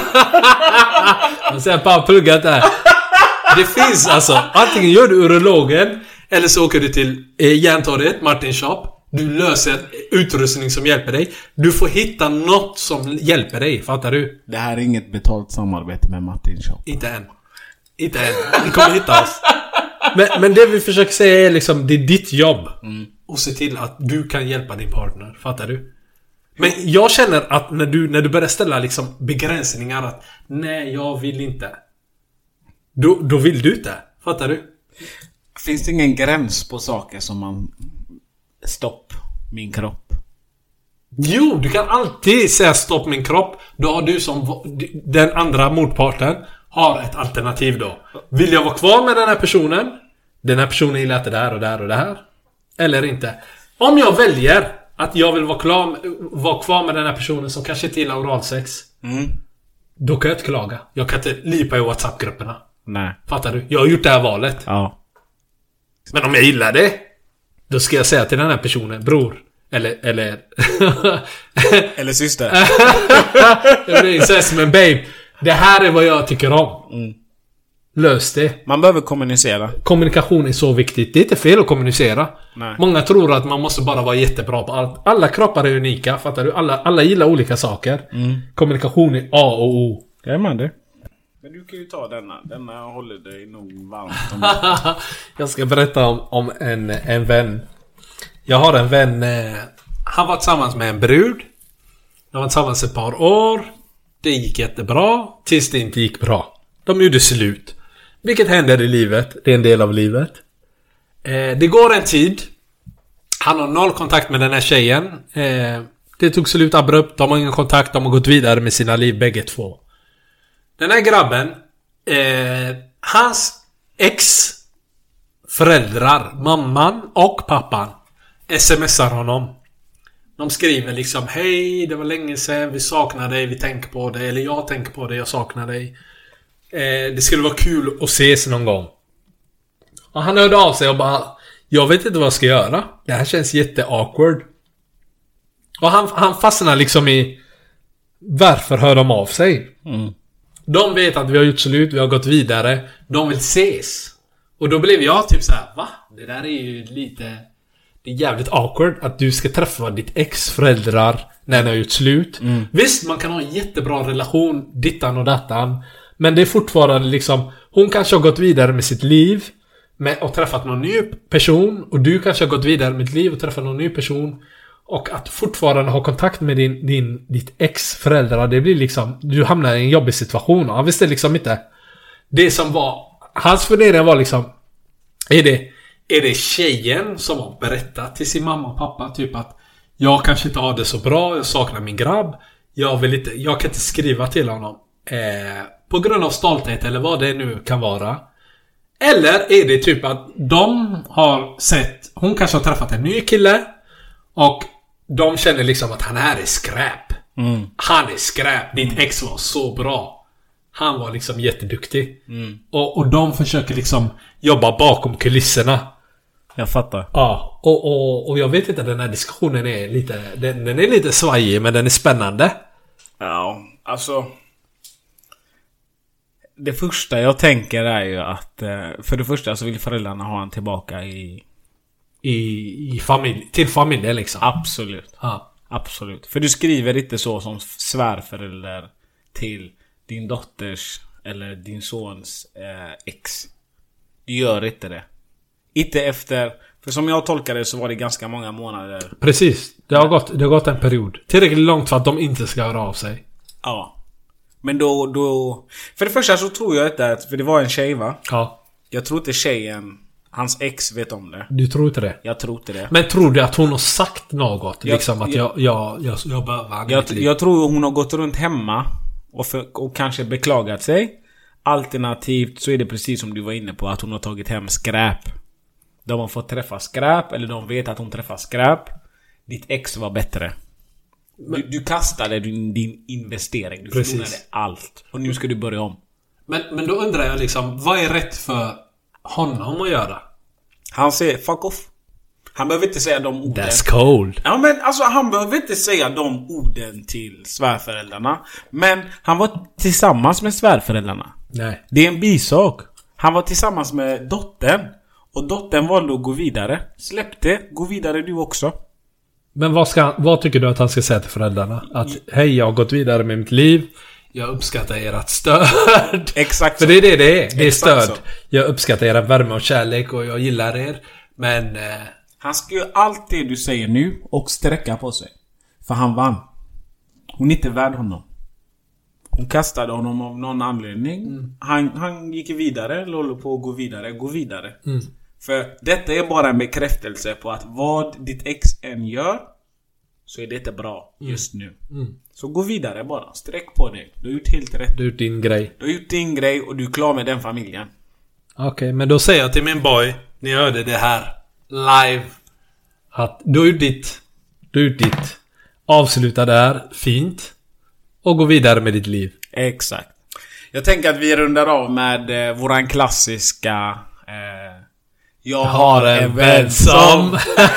[SPEAKER 5] Man säger bara pluggat där. Det finns alltså, antingen gör du urologen eller så åker du till eh, Järntorget, Martin Shop. Du löser utrustning som hjälper dig. Du får hitta något som hjälper dig, fattar du?
[SPEAKER 4] Det här är inget betalt samarbete med Martin Shop.
[SPEAKER 5] Inte än. Inte än. Vi kommer hitta oss. Men, men det vi försöker säga är liksom, det är ditt jobb. Mm. Och se till att du kan hjälpa din partner. Fattar du? Men jag känner att när du, när du börjar ställa liksom begränsningar att nej, jag vill inte. Då, då vill du inte. Fattar du?
[SPEAKER 4] Finns det ingen gräns på saker som man... Stopp min kropp?
[SPEAKER 5] Jo, du kan alltid säga stopp min kropp. Då har du som den andra motparten har ett alternativ då. Vill jag vara kvar med den här personen? Den här personen gillar det där och där och det här. Eller inte. Om jag väljer att jag vill vara, klar, vara kvar med den här personen som kanske inte gillar oralsex. Mm. Då kan jag inte klaga. Jag kan inte lipa i WhatsApp-grupperna.
[SPEAKER 4] Nej.
[SPEAKER 5] Fattar du? Jag har gjort det här valet.
[SPEAKER 4] Ja.
[SPEAKER 5] Men om jag gillar det, då ska jag säga till den här personen, bror. Eller, eller...
[SPEAKER 4] eller syster.
[SPEAKER 5] Jag blir incest, men babe. Det här är vad jag tycker om. Mm. Lös det.
[SPEAKER 4] Man behöver kommunicera.
[SPEAKER 5] Kommunikation är så viktigt. Det är inte fel att kommunicera.
[SPEAKER 4] Nej.
[SPEAKER 5] Många tror att man måste bara vara jättebra på allt. Alla kroppar är unika, fattar du? Alla, alla gillar olika saker. Mm. Kommunikation är A och O.
[SPEAKER 4] Ja, man det. Men du kan ju ta denna. Denna håller dig nog varmt.
[SPEAKER 5] Jag ska berätta om, om en, en vän. Jag har en vän. Eh, han var tillsammans med en brud. De var tillsammans ett par år. Det gick jättebra. Tills det inte gick bra. De gjorde slut. Vilket händer i livet. Det är en del av livet. Eh, det går en tid. Han har noll kontakt med den här tjejen. Eh, det tog slut abrupt. De har ingen kontakt. De har gått vidare med sina liv bägge två. Den här grabben. Eh, hans ex föräldrar, mamman och pappan, smsar honom. De skriver liksom: hej, det var länge sedan, vi saknar dig, vi tänker på dig. Eller jag tänker på dig, jag saknar dig. Eh, det skulle vara kul att ses någon gång. Och han hörde av sig och bara: jag vet inte vad jag ska göra. Det här känns jätte-awkward. Och han, han fastnar liksom i: varför hör de av sig? Mm. De vet att vi har gjort slut, vi har gått vidare. De vill ses. Och då blev jag typ så här: va? Det där är ju lite... Det är jävligt awkward att du ska träffa ditt ex-föräldrar när ni har gjort slut. Mm. Visst, man kan ha en jättebra relation, dittan och dattan. Men det är fortfarande liksom... Hon kanske har gått vidare med sitt liv med, och träffat någon ny person. Och du kanske har gått vidare med ditt liv och träffat någon ny person. Och att fortfarande ha kontakt med din, din, ditt ex-föräldrar, det blir liksom... Du hamnar i en jobbig situation. Och han visste liksom inte... Det som var... Hans fundering var liksom... Är det... Är det tjejen som har berättat till sin mamma och pappa typ att jag kanske inte har det så bra, jag saknar min grabb, jag vill inte, jag kan inte skriva till honom eh, på grund av stolthet eller vad det nu kan vara. Eller är det typ att de har sett, hon kanske har träffat en ny kille och de känner liksom att han här är skräp. Mm. Han är skräp, ditt ex var så bra. Han var liksom jätteduktig. Mm. Och, och de försöker liksom jobba bakom kulisserna.
[SPEAKER 4] Jag fattar.
[SPEAKER 5] Ja, och, och, och jag vet inte, den här diskussionen är lite... Den, den är lite svajig, men den är spännande.
[SPEAKER 4] Ja, alltså... Det första jag tänker är ju att... För det första så vill föräldrarna ha han tillbaka i...
[SPEAKER 5] I, i familj, till familjen liksom.
[SPEAKER 4] Absolut.
[SPEAKER 5] Ja.
[SPEAKER 4] Absolut. För du skriver inte så som svärförälder till din dotters eller din sons eh, ex. Du gör inte det. Inte efter... För som jag tolkar det så var det ganska många månader.
[SPEAKER 5] Precis. Det har gått, det har gått en period. Tillräckligt långt för att de inte ska höra av sig.
[SPEAKER 4] Ja. Men då... då för det första så tror jag inte att... För det var en tjej, va?
[SPEAKER 5] Ja.
[SPEAKER 4] Jag tror inte tjejen... Hans ex vet om det.
[SPEAKER 5] Du tror inte det?
[SPEAKER 4] Jag tror inte det.
[SPEAKER 5] Men tror du att hon har sagt något?
[SPEAKER 4] Jag,
[SPEAKER 5] liksom att jag... Jag, jag, jag, behöver
[SPEAKER 4] jag, jag tror hon har gått runt hemma och, för, och kanske beklagat sig. Alternativt så är det precis som du var inne på, att hon har tagit hem skräp. De har fått träffa skräp, eller de vet att hon träffar skräp. Ditt ex var bättre. Du, du kastade din, din investering. Du förlorade allt. Och nu ska du börja om.
[SPEAKER 5] Men, men då undrar jag liksom, vad är rätt för honom att göra?
[SPEAKER 4] Han säger fuck off. Han behöver inte säga de orden.
[SPEAKER 5] That's cold.
[SPEAKER 4] Ja, men alltså han behöver inte säga de orden till svärföräldrarna. Men han var tillsammans med svärföräldrarna.
[SPEAKER 5] Nej.
[SPEAKER 4] Det är en bisak. Han var tillsammans med dottern. Och dottern valde att gå vidare. Släpp det, gå vidare du också.
[SPEAKER 5] Men vad, ska, vad tycker du att han ska säga till föräldrarna? Att hej, jag har gått vidare med mitt liv. Jag uppskattar ert stöd.
[SPEAKER 4] Exakt.
[SPEAKER 5] För det är det det är. Det är
[SPEAKER 4] Exakt
[SPEAKER 5] stöd.
[SPEAKER 4] så.
[SPEAKER 5] Jag uppskattar era värme och kärlek och jag gillar er. Men... Eh...
[SPEAKER 4] Han ska ju allt det du säger nu och sträcka på sig. För han vann. Hon är inte värd honom. Hon kastade honom av någon anledning. Mm. Han, han gick vidare. Låter på att gå vidare. Gå vidare.
[SPEAKER 5] Mm.
[SPEAKER 4] För detta är bara en bekräftelse på att vad ditt ex än gör så är det inte bra just nu.
[SPEAKER 5] Mm.
[SPEAKER 4] Så gå vidare bara. Sträck på dig. Du har gjort helt rätt.
[SPEAKER 5] Du har gjort din grej.
[SPEAKER 4] Du har gjort din grej och du är klar med den familjen.
[SPEAKER 5] Okej, okay, men då säger jag till min boy, ni hörde det här live, att du har gjort ditt. Du har gjort ditt. Avsluta där, fint. Och gå vidare med ditt liv.
[SPEAKER 4] Exakt. Jag tänker att vi rundar av med eh, våran klassiska... Eh, jag har en, en vän som...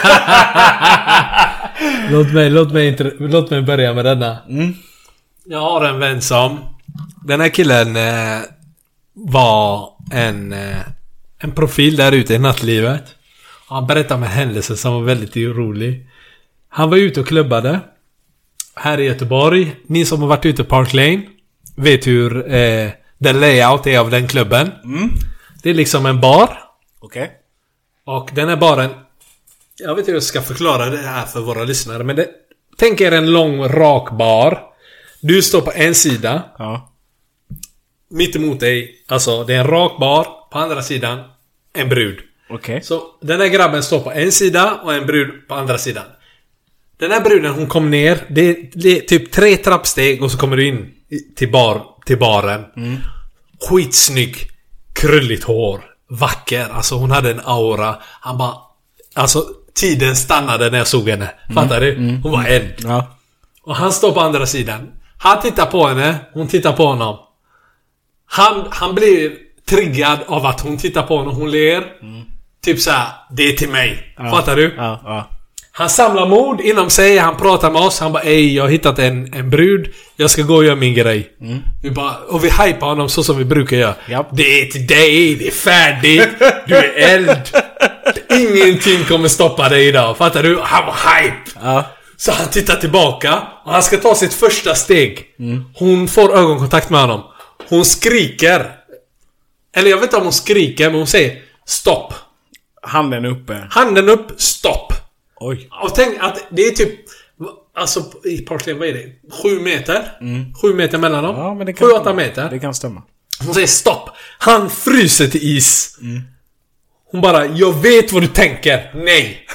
[SPEAKER 5] låt, mig, låt, mig inte, låt mig börja med denna.
[SPEAKER 4] Mm.
[SPEAKER 5] Jag har en vän som... Den här killen eh, var en, eh, en profil där ute i nattlivet. Han berättade om en händelse som var väldigt rolig. Han var ute och klubbade här i Göteborg. Ni som har varit ute på Park Lane vet hur eh, den layout är av den klubben.
[SPEAKER 4] Mm.
[SPEAKER 5] Det är liksom en bar.
[SPEAKER 4] Okej. Okay.
[SPEAKER 5] Och den här baren, jag vet inte hur jag ska förklara det här för våra lyssnare, men det, tänk er en lång rak bar. Du står på en sida.
[SPEAKER 4] Ja.
[SPEAKER 5] Mitt emot dig, alltså det är en rak bar. På andra sidan en brud.
[SPEAKER 4] Okej. Okay.
[SPEAKER 5] Så den här grabben står på en sida och en brud på andra sidan. Den här bruden, hon kom ner. Det är, det är typ tre trappsteg och så kommer du in till, bar, till baren.
[SPEAKER 4] Mm.
[SPEAKER 5] Skitsnygg. Krulligt hår. Vacker. Alltså hon hade en aura. Han bara... Alltså tiden stannade när jag såg henne. Mm. Fattar du?
[SPEAKER 4] Mm.
[SPEAKER 5] Hon var eld.
[SPEAKER 4] Ja.
[SPEAKER 5] Och han står på andra sidan. Han tittar på henne. Hon tittar på honom. Han, han blir triggad av att hon tittar på honom. Hon ler. Mm. Typ så här, det är till mig.
[SPEAKER 4] Ja.
[SPEAKER 5] Fattar du?
[SPEAKER 4] Ja, ja.
[SPEAKER 5] Han samlar mod inom sig, han pratar med oss. Han bara, ej, jag har hittat en, en brud. Jag ska gå och göra min grej. Mm. Vi bara, och vi hypar honom så som vi brukar göra. Yep. Det är till dig, det är färdigt. Du är eld. Ingenting kommer stoppa dig idag. Fattar du? Han var hype. Ja. Så han tittar tillbaka och han ska ta sitt första steg. Mm. Hon får ögonkontakt med honom. Hon skriker. Eller jag vet inte om hon skriker, men hon säger stopp.
[SPEAKER 4] Handen uppe.
[SPEAKER 5] Handen upp, stopp.
[SPEAKER 4] Oj.
[SPEAKER 5] Och tänk att det är typ, alltså i Parkland, vad är det? Sju meter? Mm. Sju meter mellan dem?
[SPEAKER 4] Ja, men det kan
[SPEAKER 5] Sju, åtta meter.
[SPEAKER 4] Det kan stämma.
[SPEAKER 5] Hon säger stopp. Han fryser till is. Mm. Hon bara, jag vet vad du tänker. Nej.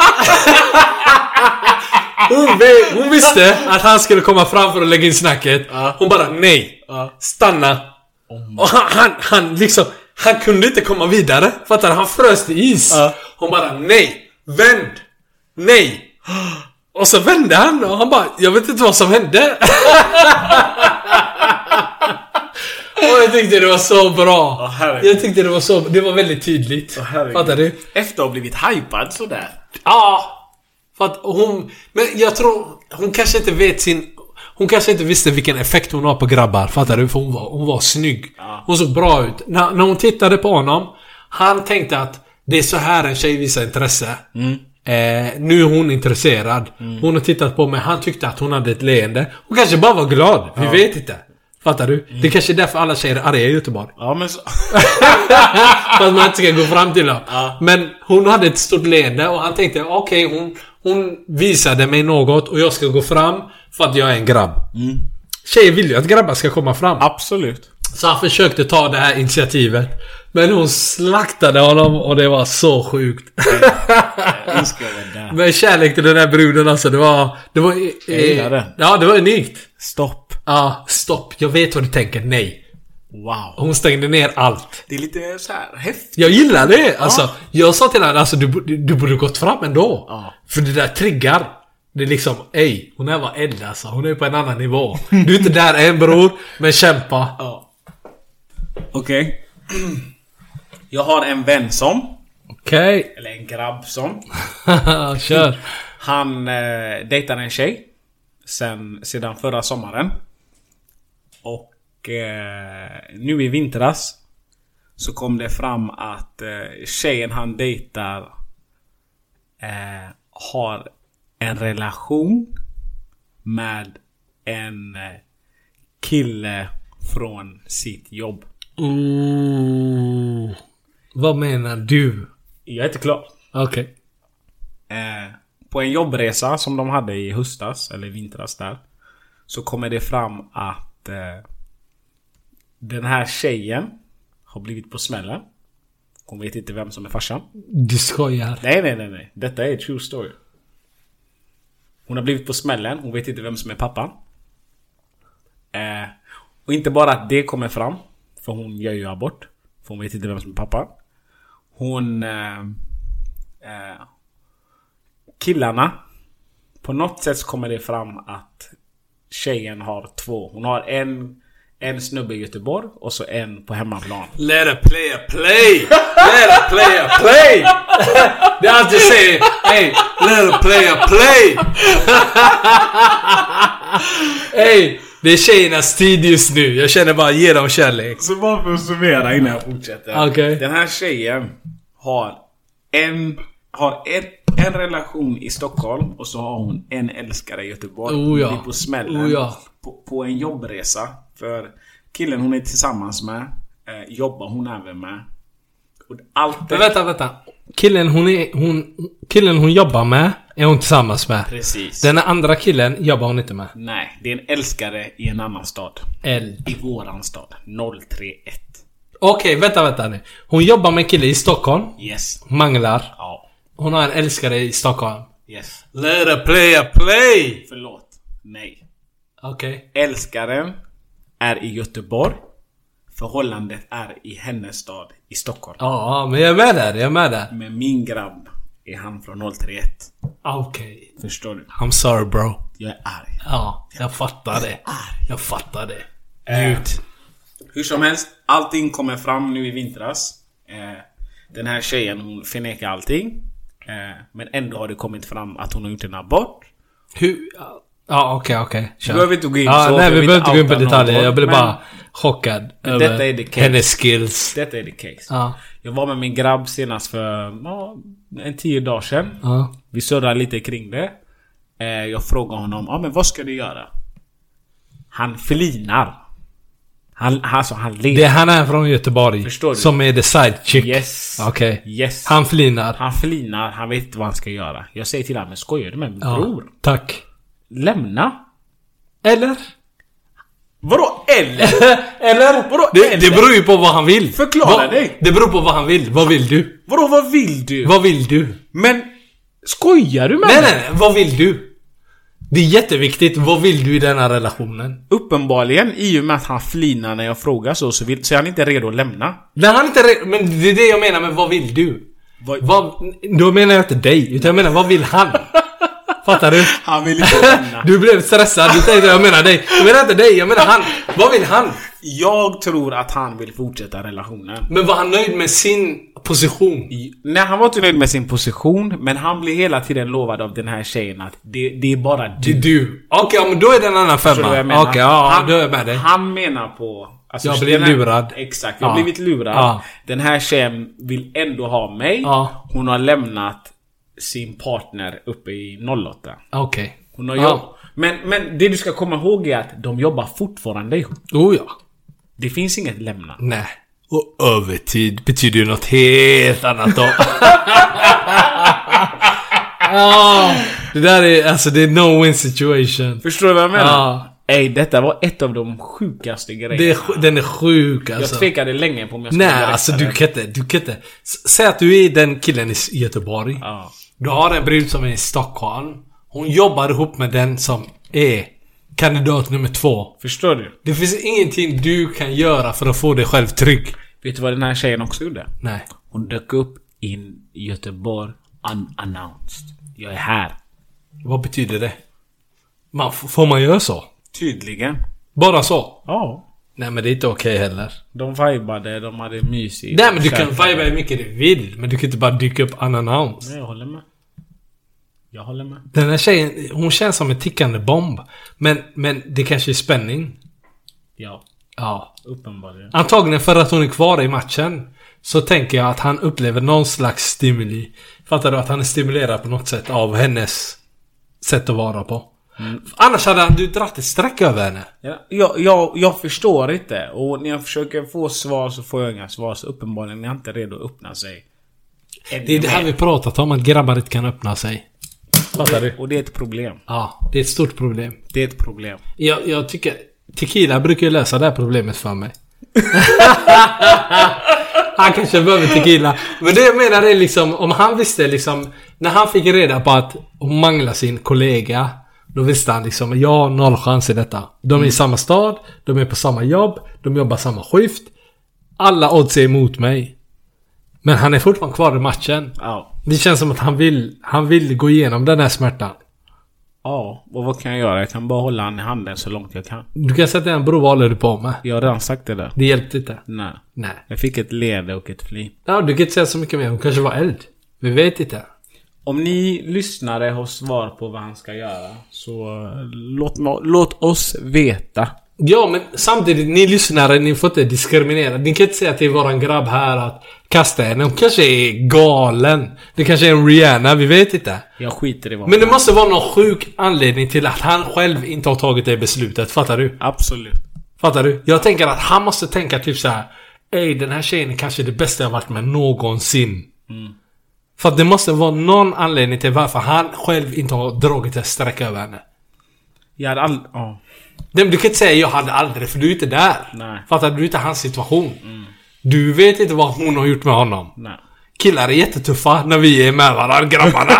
[SPEAKER 5] hon, vet, hon visste att han skulle komma fram för att lägga in snacket. Ja. Hon bara, nej. Ja. Stanna. Oh. Och han, han, han liksom, han kunde inte komma vidare. Fattar du? Han frös till is. Ja. Hon bara, nej. Vänd. Nej. Och så vände han och han bara, jag vet inte vad som hände. Och jag tyckte det var så bra. Oh, jag tyckte det var så, det var väldigt tydligt. Oh, fattar du?
[SPEAKER 4] Efter att ha blivit hypad sådär.
[SPEAKER 5] Ja. För att hon, men jag tror hon kanske inte vet sin, hon kanske inte visste vilken effekt hon har på grabbar. Fattar du? För hon var, hon var snygg. Ja. Hon såg bra ut. När, när hon tittade på honom, han tänkte att det är så här en tjej visar intresse. Mm. Eh, nu är hon intresserad. Mm. Hon har tittat på mig. Han tyckte att hon hade ett leende. Hon kanske bara var glad. Vi ja. vet inte. Fattar du? Mm. Det är kanske är därför alla tjejer är arga i Göteborg.
[SPEAKER 4] Ja, men så...
[SPEAKER 5] För att man inte ska gå fram till dem. Ja. Men hon hade ett stort leende. Och han tänkte, okej, okay, hon, hon visade mig något. Och jag ska gå fram för att jag är en grabb. Mm. Tjejer vill ju att grabbar ska komma fram.
[SPEAKER 4] Absolut.
[SPEAKER 5] Så han försökte ta det här initiativet. Men hon slaktade honom. Och det var så sjukt. Men kärlek till den här bruden, alltså, det var... Det var eh, ja, det var unikt.
[SPEAKER 4] Stopp.
[SPEAKER 5] Ja, stopp. Jag vet vad du tänker. Nej.
[SPEAKER 4] Wow.
[SPEAKER 5] Hon stängde ner allt.
[SPEAKER 4] Det är lite så här häftigt.
[SPEAKER 5] Jag gillar det. Alltså, ja. Jag sa till henne, alltså, du, du, du borde gått fram ändå. Ja. För det där triggar. Det är liksom, ej, hon är var eld, alltså. Hon är på en annan nivå. Du är inte där än, bror. Men kämpa. Ja.
[SPEAKER 4] Okej. Okay. Jag har en vän som...
[SPEAKER 5] Okej. Okay.
[SPEAKER 4] Eller en grabb som...
[SPEAKER 5] Kör.
[SPEAKER 4] Han eh, dejtar en tjej. Sen, sedan förra sommaren. Och eh, nu i vintras så kom det fram att eh, tjejen han dejtar eh, har en relation med en eh, kille från sitt jobb.
[SPEAKER 5] Mm. Vad menar du?
[SPEAKER 4] Jag är inte klar.
[SPEAKER 5] Okej.
[SPEAKER 4] Okay. Eh, på en jobbresa som de hade i höstas eller vintras där, så kommer det fram att eh, den här tjejen har blivit på smällen. Hon vet inte vem som är farsan.
[SPEAKER 5] Du skojar.
[SPEAKER 4] Nej, nej, nej, nej. Detta är true story. Hon har blivit på smällen. Hon vet inte vem som är pappan. Eh, och inte bara att det kommer fram, för hon gör ju abort. För hon vet inte vem som är pappa. Hon... Eh, eh, killarna... På något sätt kommer det fram att tjejen har två. Hon har en... En snubbe i Göteborg och så en på hemmaplan.
[SPEAKER 5] Let a player play! Let a player play! Det är alltid säger, hey, let a player play! Hey, det är tjejernas tid just nu. Jag känner bara, ge dem kärlek.
[SPEAKER 4] Så bara för att summera innan jag fortsätter.
[SPEAKER 5] Okay.
[SPEAKER 4] Den här tjejen har en har ett, en relation i Stockholm och så har hon en älskare i Göteborg.
[SPEAKER 5] Oh ja.
[SPEAKER 4] På smällen.
[SPEAKER 5] Oh ja.
[SPEAKER 4] på, på en jobbresa. För killen hon är tillsammans med eh, jobbar hon även med. Och allt det...
[SPEAKER 5] Men vänta, vänta. Killen hon, är, hon, killen hon jobbar med är hon tillsammans med.
[SPEAKER 4] Precis.
[SPEAKER 5] Den andra killen jobbar hon inte med.
[SPEAKER 4] Nej, det är en älskare i en annan stad.
[SPEAKER 5] Eld.
[SPEAKER 4] I våran stad. noll tre ett.
[SPEAKER 5] Okej, okay, vänta, vänta nu. Hon jobbar med en kille i Stockholm.
[SPEAKER 4] Yes.
[SPEAKER 5] Manglar.
[SPEAKER 4] Ja.
[SPEAKER 5] Hon har en älskare i Stockholm.
[SPEAKER 4] Yes.
[SPEAKER 5] Let a player play!
[SPEAKER 4] Förlåt. Nej.
[SPEAKER 5] Okej. Okay.
[SPEAKER 4] Älskaren är i Göteborg. Förhållandet är i hennes stad i Stockholm.
[SPEAKER 5] Ja, men jag är med där, jag är med där.
[SPEAKER 4] Men min grabb är han från noll tre ett.
[SPEAKER 5] Okej.
[SPEAKER 4] Okay. Förstår du?
[SPEAKER 5] I'm sorry, bro.
[SPEAKER 4] Jag är arg.
[SPEAKER 5] Ja, jag fattar det.
[SPEAKER 4] Arg.
[SPEAKER 5] Jag fattar det.
[SPEAKER 4] Njut. Eh, hur som helst, allting kommer fram nu i vintras. Eh, den här tjejen, hon förnekar allting. Eh, men ändå har det kommit fram att hon har gjort en abort.
[SPEAKER 5] Hur? Ja, okej, okej.
[SPEAKER 4] Du behöver inte gå in
[SPEAKER 5] ja,
[SPEAKER 4] så.
[SPEAKER 5] Nej, vi behöver inte gå in på
[SPEAKER 4] outa
[SPEAKER 5] detaljer.
[SPEAKER 4] någon,
[SPEAKER 5] Jag blev
[SPEAKER 4] men-
[SPEAKER 5] bara chockad
[SPEAKER 4] men
[SPEAKER 5] över
[SPEAKER 4] detta är the case.
[SPEAKER 5] hennes skills.
[SPEAKER 4] Detta är the case.
[SPEAKER 5] Ja.
[SPEAKER 4] Jag var med min grabb senast för ja, en tio dagar sedan.
[SPEAKER 5] Ja.
[SPEAKER 4] Vi surrade lite kring det. Eh, jag frågade honom, ja ah, men vad ska du göra? Han flinar. Han, alltså han ler.
[SPEAKER 5] Det är han är från Göteborg.
[SPEAKER 4] Förstår du?
[SPEAKER 5] Som är the side chick.
[SPEAKER 4] Yes.
[SPEAKER 5] Okej.
[SPEAKER 4] Yes.
[SPEAKER 5] Han flinar.
[SPEAKER 4] Han flinar, han vet inte vad han ska göra. Jag säger till honom, men skojar du med min
[SPEAKER 5] Ja,
[SPEAKER 4] bror?
[SPEAKER 5] tack.
[SPEAKER 4] Lämna.
[SPEAKER 5] Eller?
[SPEAKER 4] Vadå eller?
[SPEAKER 5] Eller?
[SPEAKER 4] Vadå,
[SPEAKER 5] det,
[SPEAKER 4] eller?
[SPEAKER 5] det beror ju på vad han vill.
[SPEAKER 4] Förklara
[SPEAKER 5] vad,
[SPEAKER 4] dig.
[SPEAKER 5] Det beror på vad han vill. Vad vill du?
[SPEAKER 4] Vadå, vad vill du?
[SPEAKER 5] Vad vill du?
[SPEAKER 4] Men skojar du med
[SPEAKER 5] Nej,
[SPEAKER 4] mig?
[SPEAKER 5] nej, nej. Vad vill du? Det är jätteviktigt. Vad vill du i den här relationen?
[SPEAKER 4] Uppenbarligen, i och med att han flinar när jag frågar så, så, vill, så är han inte redo att lämna.
[SPEAKER 5] Nej, han är inte re- Men det är det jag menar med vad vill du?
[SPEAKER 4] Vad-
[SPEAKER 5] Vad, då menar jag inte dig. Utan jag menar vad vill han? Fattar du?
[SPEAKER 4] Han vill inte lämna.
[SPEAKER 5] Du blev stressad. Du tänkte jag menar dig. Jag menar inte dig. Jag menar han. Vad vill han?
[SPEAKER 4] Jag tror att han vill fortsätta relationen.
[SPEAKER 5] Men var han nöjd med sin position?
[SPEAKER 4] Nej, han var inte nöjd med sin position, men han blir hela tiden lovad av den här tjejen att det, det är bara
[SPEAKER 5] Det är
[SPEAKER 4] du.
[SPEAKER 5] du. Okej, okay, men då är det en annan
[SPEAKER 4] Förstår du vad
[SPEAKER 5] femma.
[SPEAKER 4] jag
[SPEAKER 5] Okej,
[SPEAKER 4] menar?
[SPEAKER 5] okay, ja,
[SPEAKER 4] han,
[SPEAKER 5] då är jag med dig.
[SPEAKER 4] Han menar på... Alltså,
[SPEAKER 5] Jag blev
[SPEAKER 4] den här-
[SPEAKER 5] lurad.
[SPEAKER 4] Exakt, jag har
[SPEAKER 5] Ja.
[SPEAKER 4] blivit lurad.
[SPEAKER 5] Ja.
[SPEAKER 4] Den här tjejen vill ändå ha mig.
[SPEAKER 5] Ja.
[SPEAKER 4] Hon har lämnat sin partner uppe i noll åtta.
[SPEAKER 5] Okej. Okay.
[SPEAKER 4] Hon har
[SPEAKER 5] Ja.
[SPEAKER 4] jobb. Men, men det du ska komma ihåg är att de jobbar fortfarande ihop.
[SPEAKER 5] Oh ja.
[SPEAKER 4] Det finns inget lämna.
[SPEAKER 5] Nej. Och övertid betyder ju något helt annat då. Ja, det där är, alltså det är no-win situation.
[SPEAKER 4] Förstår du vad jag menar?
[SPEAKER 5] Ja.
[SPEAKER 4] Ey, detta var ett av de sjukaste grejerna.
[SPEAKER 5] Det är, sj- den är sjuk alltså.
[SPEAKER 4] Jag tvekade länge på om jag skulle
[SPEAKER 5] Nej,
[SPEAKER 4] berätta
[SPEAKER 5] alltså
[SPEAKER 4] det.
[SPEAKER 5] du kan inte, du kan inte. S- Säg att du är den killen i S- Göteborg.
[SPEAKER 4] Ja.
[SPEAKER 5] Du har en brud som är i Stockholm. Hon jobbar ihop med den som är kandidat nummer två.
[SPEAKER 4] Förstår du?
[SPEAKER 5] Det finns ingenting du kan göra för att få dig själv trygg.
[SPEAKER 4] Vet du vad den här tjejen också gjorde?
[SPEAKER 5] Nej.
[SPEAKER 4] Hon dök upp in i Göteborg unannounced. Jag är här.
[SPEAKER 5] Vad betyder det? Man, f- får man göra så?
[SPEAKER 4] Tydligen.
[SPEAKER 5] Bara så?
[SPEAKER 4] Ja.
[SPEAKER 5] Nej, men det är inte okej heller.
[SPEAKER 4] De vibade, de hade mysigt.
[SPEAKER 5] Nej, men du kan
[SPEAKER 4] Käkade.
[SPEAKER 5] viba hur mycket du vill. Men du kan inte bara dyka upp unannounced.
[SPEAKER 4] Nej, jag håller med. Jag håller med.
[SPEAKER 5] Den här tjejen, hon känns som en tickande bomb. Men, men det kanske är spänning.
[SPEAKER 4] Ja,
[SPEAKER 5] Ja.
[SPEAKER 4] uppenbarligen.
[SPEAKER 5] Antagligen för att hon är kvar i matchen. Så tänker jag att han upplever någon slags stimuli. Fattar du? Att han är stimulerad på något sätt av hennes sätt att vara på. Mm. Annars hade han du dratt ett streck över henne.
[SPEAKER 4] Ja, jag, jag, jag förstår inte. Och när jag försöker få svar så får jag inga svar. Så uppenbarligen är jag inte redo att öppna sig.
[SPEAKER 5] Det är det här vi pratat om. Att grabbar inte kan öppna sig. Fattar du?
[SPEAKER 4] Och det är ett problem.
[SPEAKER 5] Ja, det är ett stort problem.
[SPEAKER 4] Det är ett problem.
[SPEAKER 5] Jag, jag tycker tequila brukar ju lösa det här problemet för mig. Han kanske behöver tequila. Men det jag menar är liksom, om han visste liksom, när han fick reda på att hon manglar sin kollega, då visste han liksom, jag har noll chans i detta. De är mm. i samma stad, de är på samma jobb, de jobbar samma skift. Alla odds är emot mig. Men han är fortfarande kvar i matchen.
[SPEAKER 4] Ja.
[SPEAKER 5] Det känns som att han vill, han vill gå igenom den här smärtan.
[SPEAKER 4] Ja, och vad kan jag göra? Jag kan bara hålla han i handen så långt jag kan.
[SPEAKER 5] Du kan sätta en bro, vad håller du på med?
[SPEAKER 4] Jag har redan sagt det där.
[SPEAKER 5] Det hjälpte inte.
[SPEAKER 4] Nej.
[SPEAKER 5] Nej.
[SPEAKER 4] Jag fick ett leende och ett flin.
[SPEAKER 5] Ja, du kan inte säga så mycket mer. Hon kanske var eld. Vi vet inte.
[SPEAKER 4] Om ni lyssnare har svar på vad han ska göra, så låt, låt oss veta.
[SPEAKER 5] Ja, men samtidigt, ni lyssnare, ni får inte diskriminera. Ni kan inte säga till våran grabb här att kasta henne. Hon kanske är galen. Det kanske är en Rihanna, vi vet inte.
[SPEAKER 4] Jag skiter i vad.
[SPEAKER 5] Men det måste vara någon sjuk anledning till att han själv inte har tagit det beslutet. Fattar du?
[SPEAKER 4] Absolut.
[SPEAKER 5] Fattar du? Jag tänker att han måste tänka typ så här: ey, den här tjejen är kanske det bästa jag varit med någonsin. Mm. För att det måste vara någon anledning till varför han själv inte har dragit ett streck över henne.
[SPEAKER 4] Jag hade aldrig... Oh.
[SPEAKER 5] Du kan inte säga jag hade aldrig, för du är inte där.
[SPEAKER 4] Nej.
[SPEAKER 5] Fattar du? Du är inte hans situation. Mm. Du vet inte vad hon har gjort med honom.
[SPEAKER 4] Nej.
[SPEAKER 5] Killar är jättetuffa när vi är med varandra, grabbarna.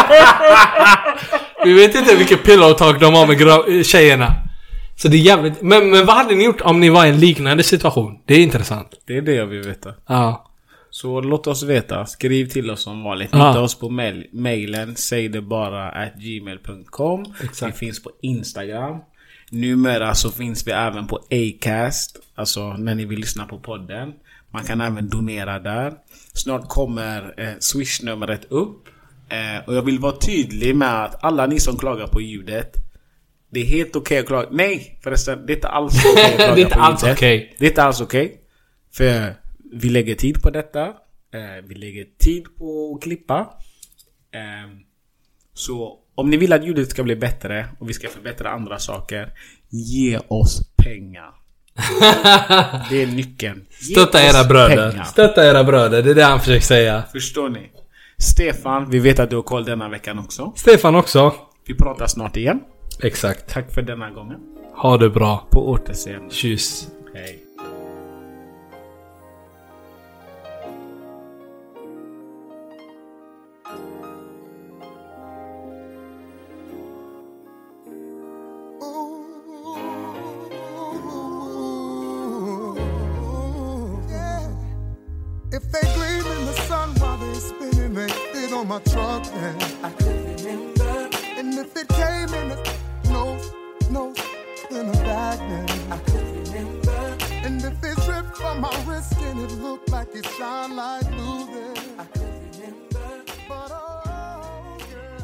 [SPEAKER 5] Vi vet inte vilket pillow talk de har med gra- tjejerna. Så det är jävligt... Men, men vad hade ni gjort om ni var i en liknande situation? Det är intressant.
[SPEAKER 4] Det är det jag vill veta.
[SPEAKER 5] Ja.
[SPEAKER 4] Så låt oss veta. Skriv till oss som vanligt.
[SPEAKER 5] Ja.
[SPEAKER 4] Hitta oss på mail- mailen. Säg det bara at gmail punkt com.
[SPEAKER 5] Exakt.
[SPEAKER 4] Vi finns på Instagram. Numera så finns vi även på Acast. Alltså när ni vill lyssna på podden. Man kan även donera där. Snart kommer eh, Swish-numret upp. Eh, och jag vill vara tydlig med att alla ni som klagar på ljudet, det är helt okej okay att klaga. Nej, förresten, det är inte alls okej okay att klaga
[SPEAKER 5] det är inte
[SPEAKER 4] på
[SPEAKER 5] alls
[SPEAKER 4] ljudet.
[SPEAKER 5] okay.
[SPEAKER 4] Det är inte alls okej. Okay. För vi lägger tid på detta. Eh, vi lägger tid på att klippa. Eh, så om ni vill att ljudet ska bli bättre och vi ska förbättra andra saker, ge oss pengar. Det är nyckeln. Ge
[SPEAKER 5] Stötta era bröder.
[SPEAKER 4] Pengar.
[SPEAKER 5] Stötta era bröder, det är det han försöker säga.
[SPEAKER 4] Förstår ni? Stefan, vi vet att du har koll denna veckan också.
[SPEAKER 5] Stefan också.
[SPEAKER 4] Vi pratar snart igen.
[SPEAKER 5] Exakt.
[SPEAKER 4] Tack för denna gången.
[SPEAKER 5] Ha det bra.
[SPEAKER 4] På återseende.
[SPEAKER 5] Tjus.
[SPEAKER 4] Hej.
[SPEAKER 6] If they gleam in the sun while they spinning, they fit on my truck, then I could remember. And if it came in a nose, nose, in a bag, then I could remember. And if it dripped from my wrist and it looked like it shine like blue, then I could remember. But oh,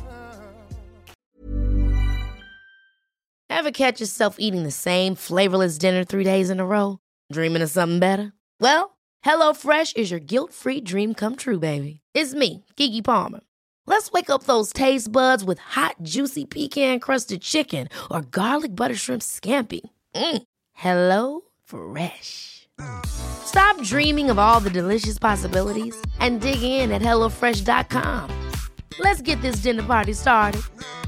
[SPEAKER 6] yeah.
[SPEAKER 7] Ever catch yourself eating the same flavorless dinner three days in a row? Dreaming of something better? Well, HelloFresh is your guilt-free dream come true, baby. It's me, Keke Palmer. Let's wake up those taste buds with hot, juicy pecan-crusted chicken or garlic butter shrimp scampi. Mm. Hello Fresh. Stop dreaming of all the delicious possibilities and dig in at hello fresh dot com. Let's get this dinner party started.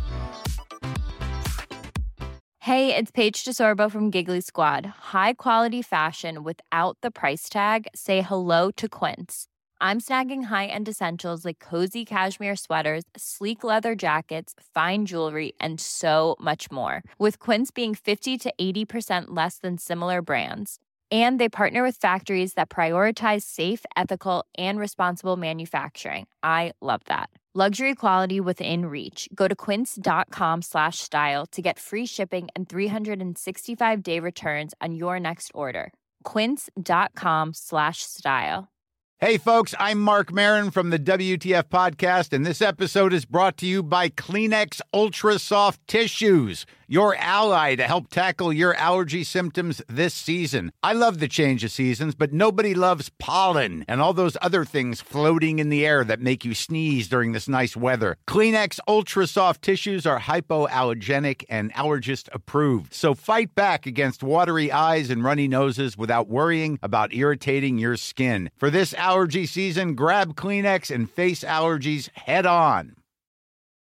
[SPEAKER 8] Hey, it's Paige DeSorbo from Giggly Squad. High quality fashion without the price tag. Say hello to Quince. I'm snagging high-end essentials like cozy cashmere sweaters, sleek leather jackets, fine jewelry, and so much more. With Quince being fifty to eighty percent less than similar brands. And they partner with factories that prioritize safe, ethical, and responsible manufacturing. I love that. Luxury quality within reach. Go to quince.com slash style to get free shipping and three sixty-five day returns on your next order. Quince.com slash style.
[SPEAKER 9] Hey, folks, I'm Mark Maron from the W T F Podcast, and this episode is brought to you by Kleenex Ultra Soft Tissues, your ally to help tackle your allergy symptoms this season. I love the change of seasons, but nobody loves pollen and all those other things floating in the air that make you sneeze during this nice weather. Kleenex Ultra Soft Tissues are hypoallergenic and allergist approved, so fight back against watery eyes and runny noses without worrying about irritating your skin. For this allergy season, grab Kleenex and face allergies head on.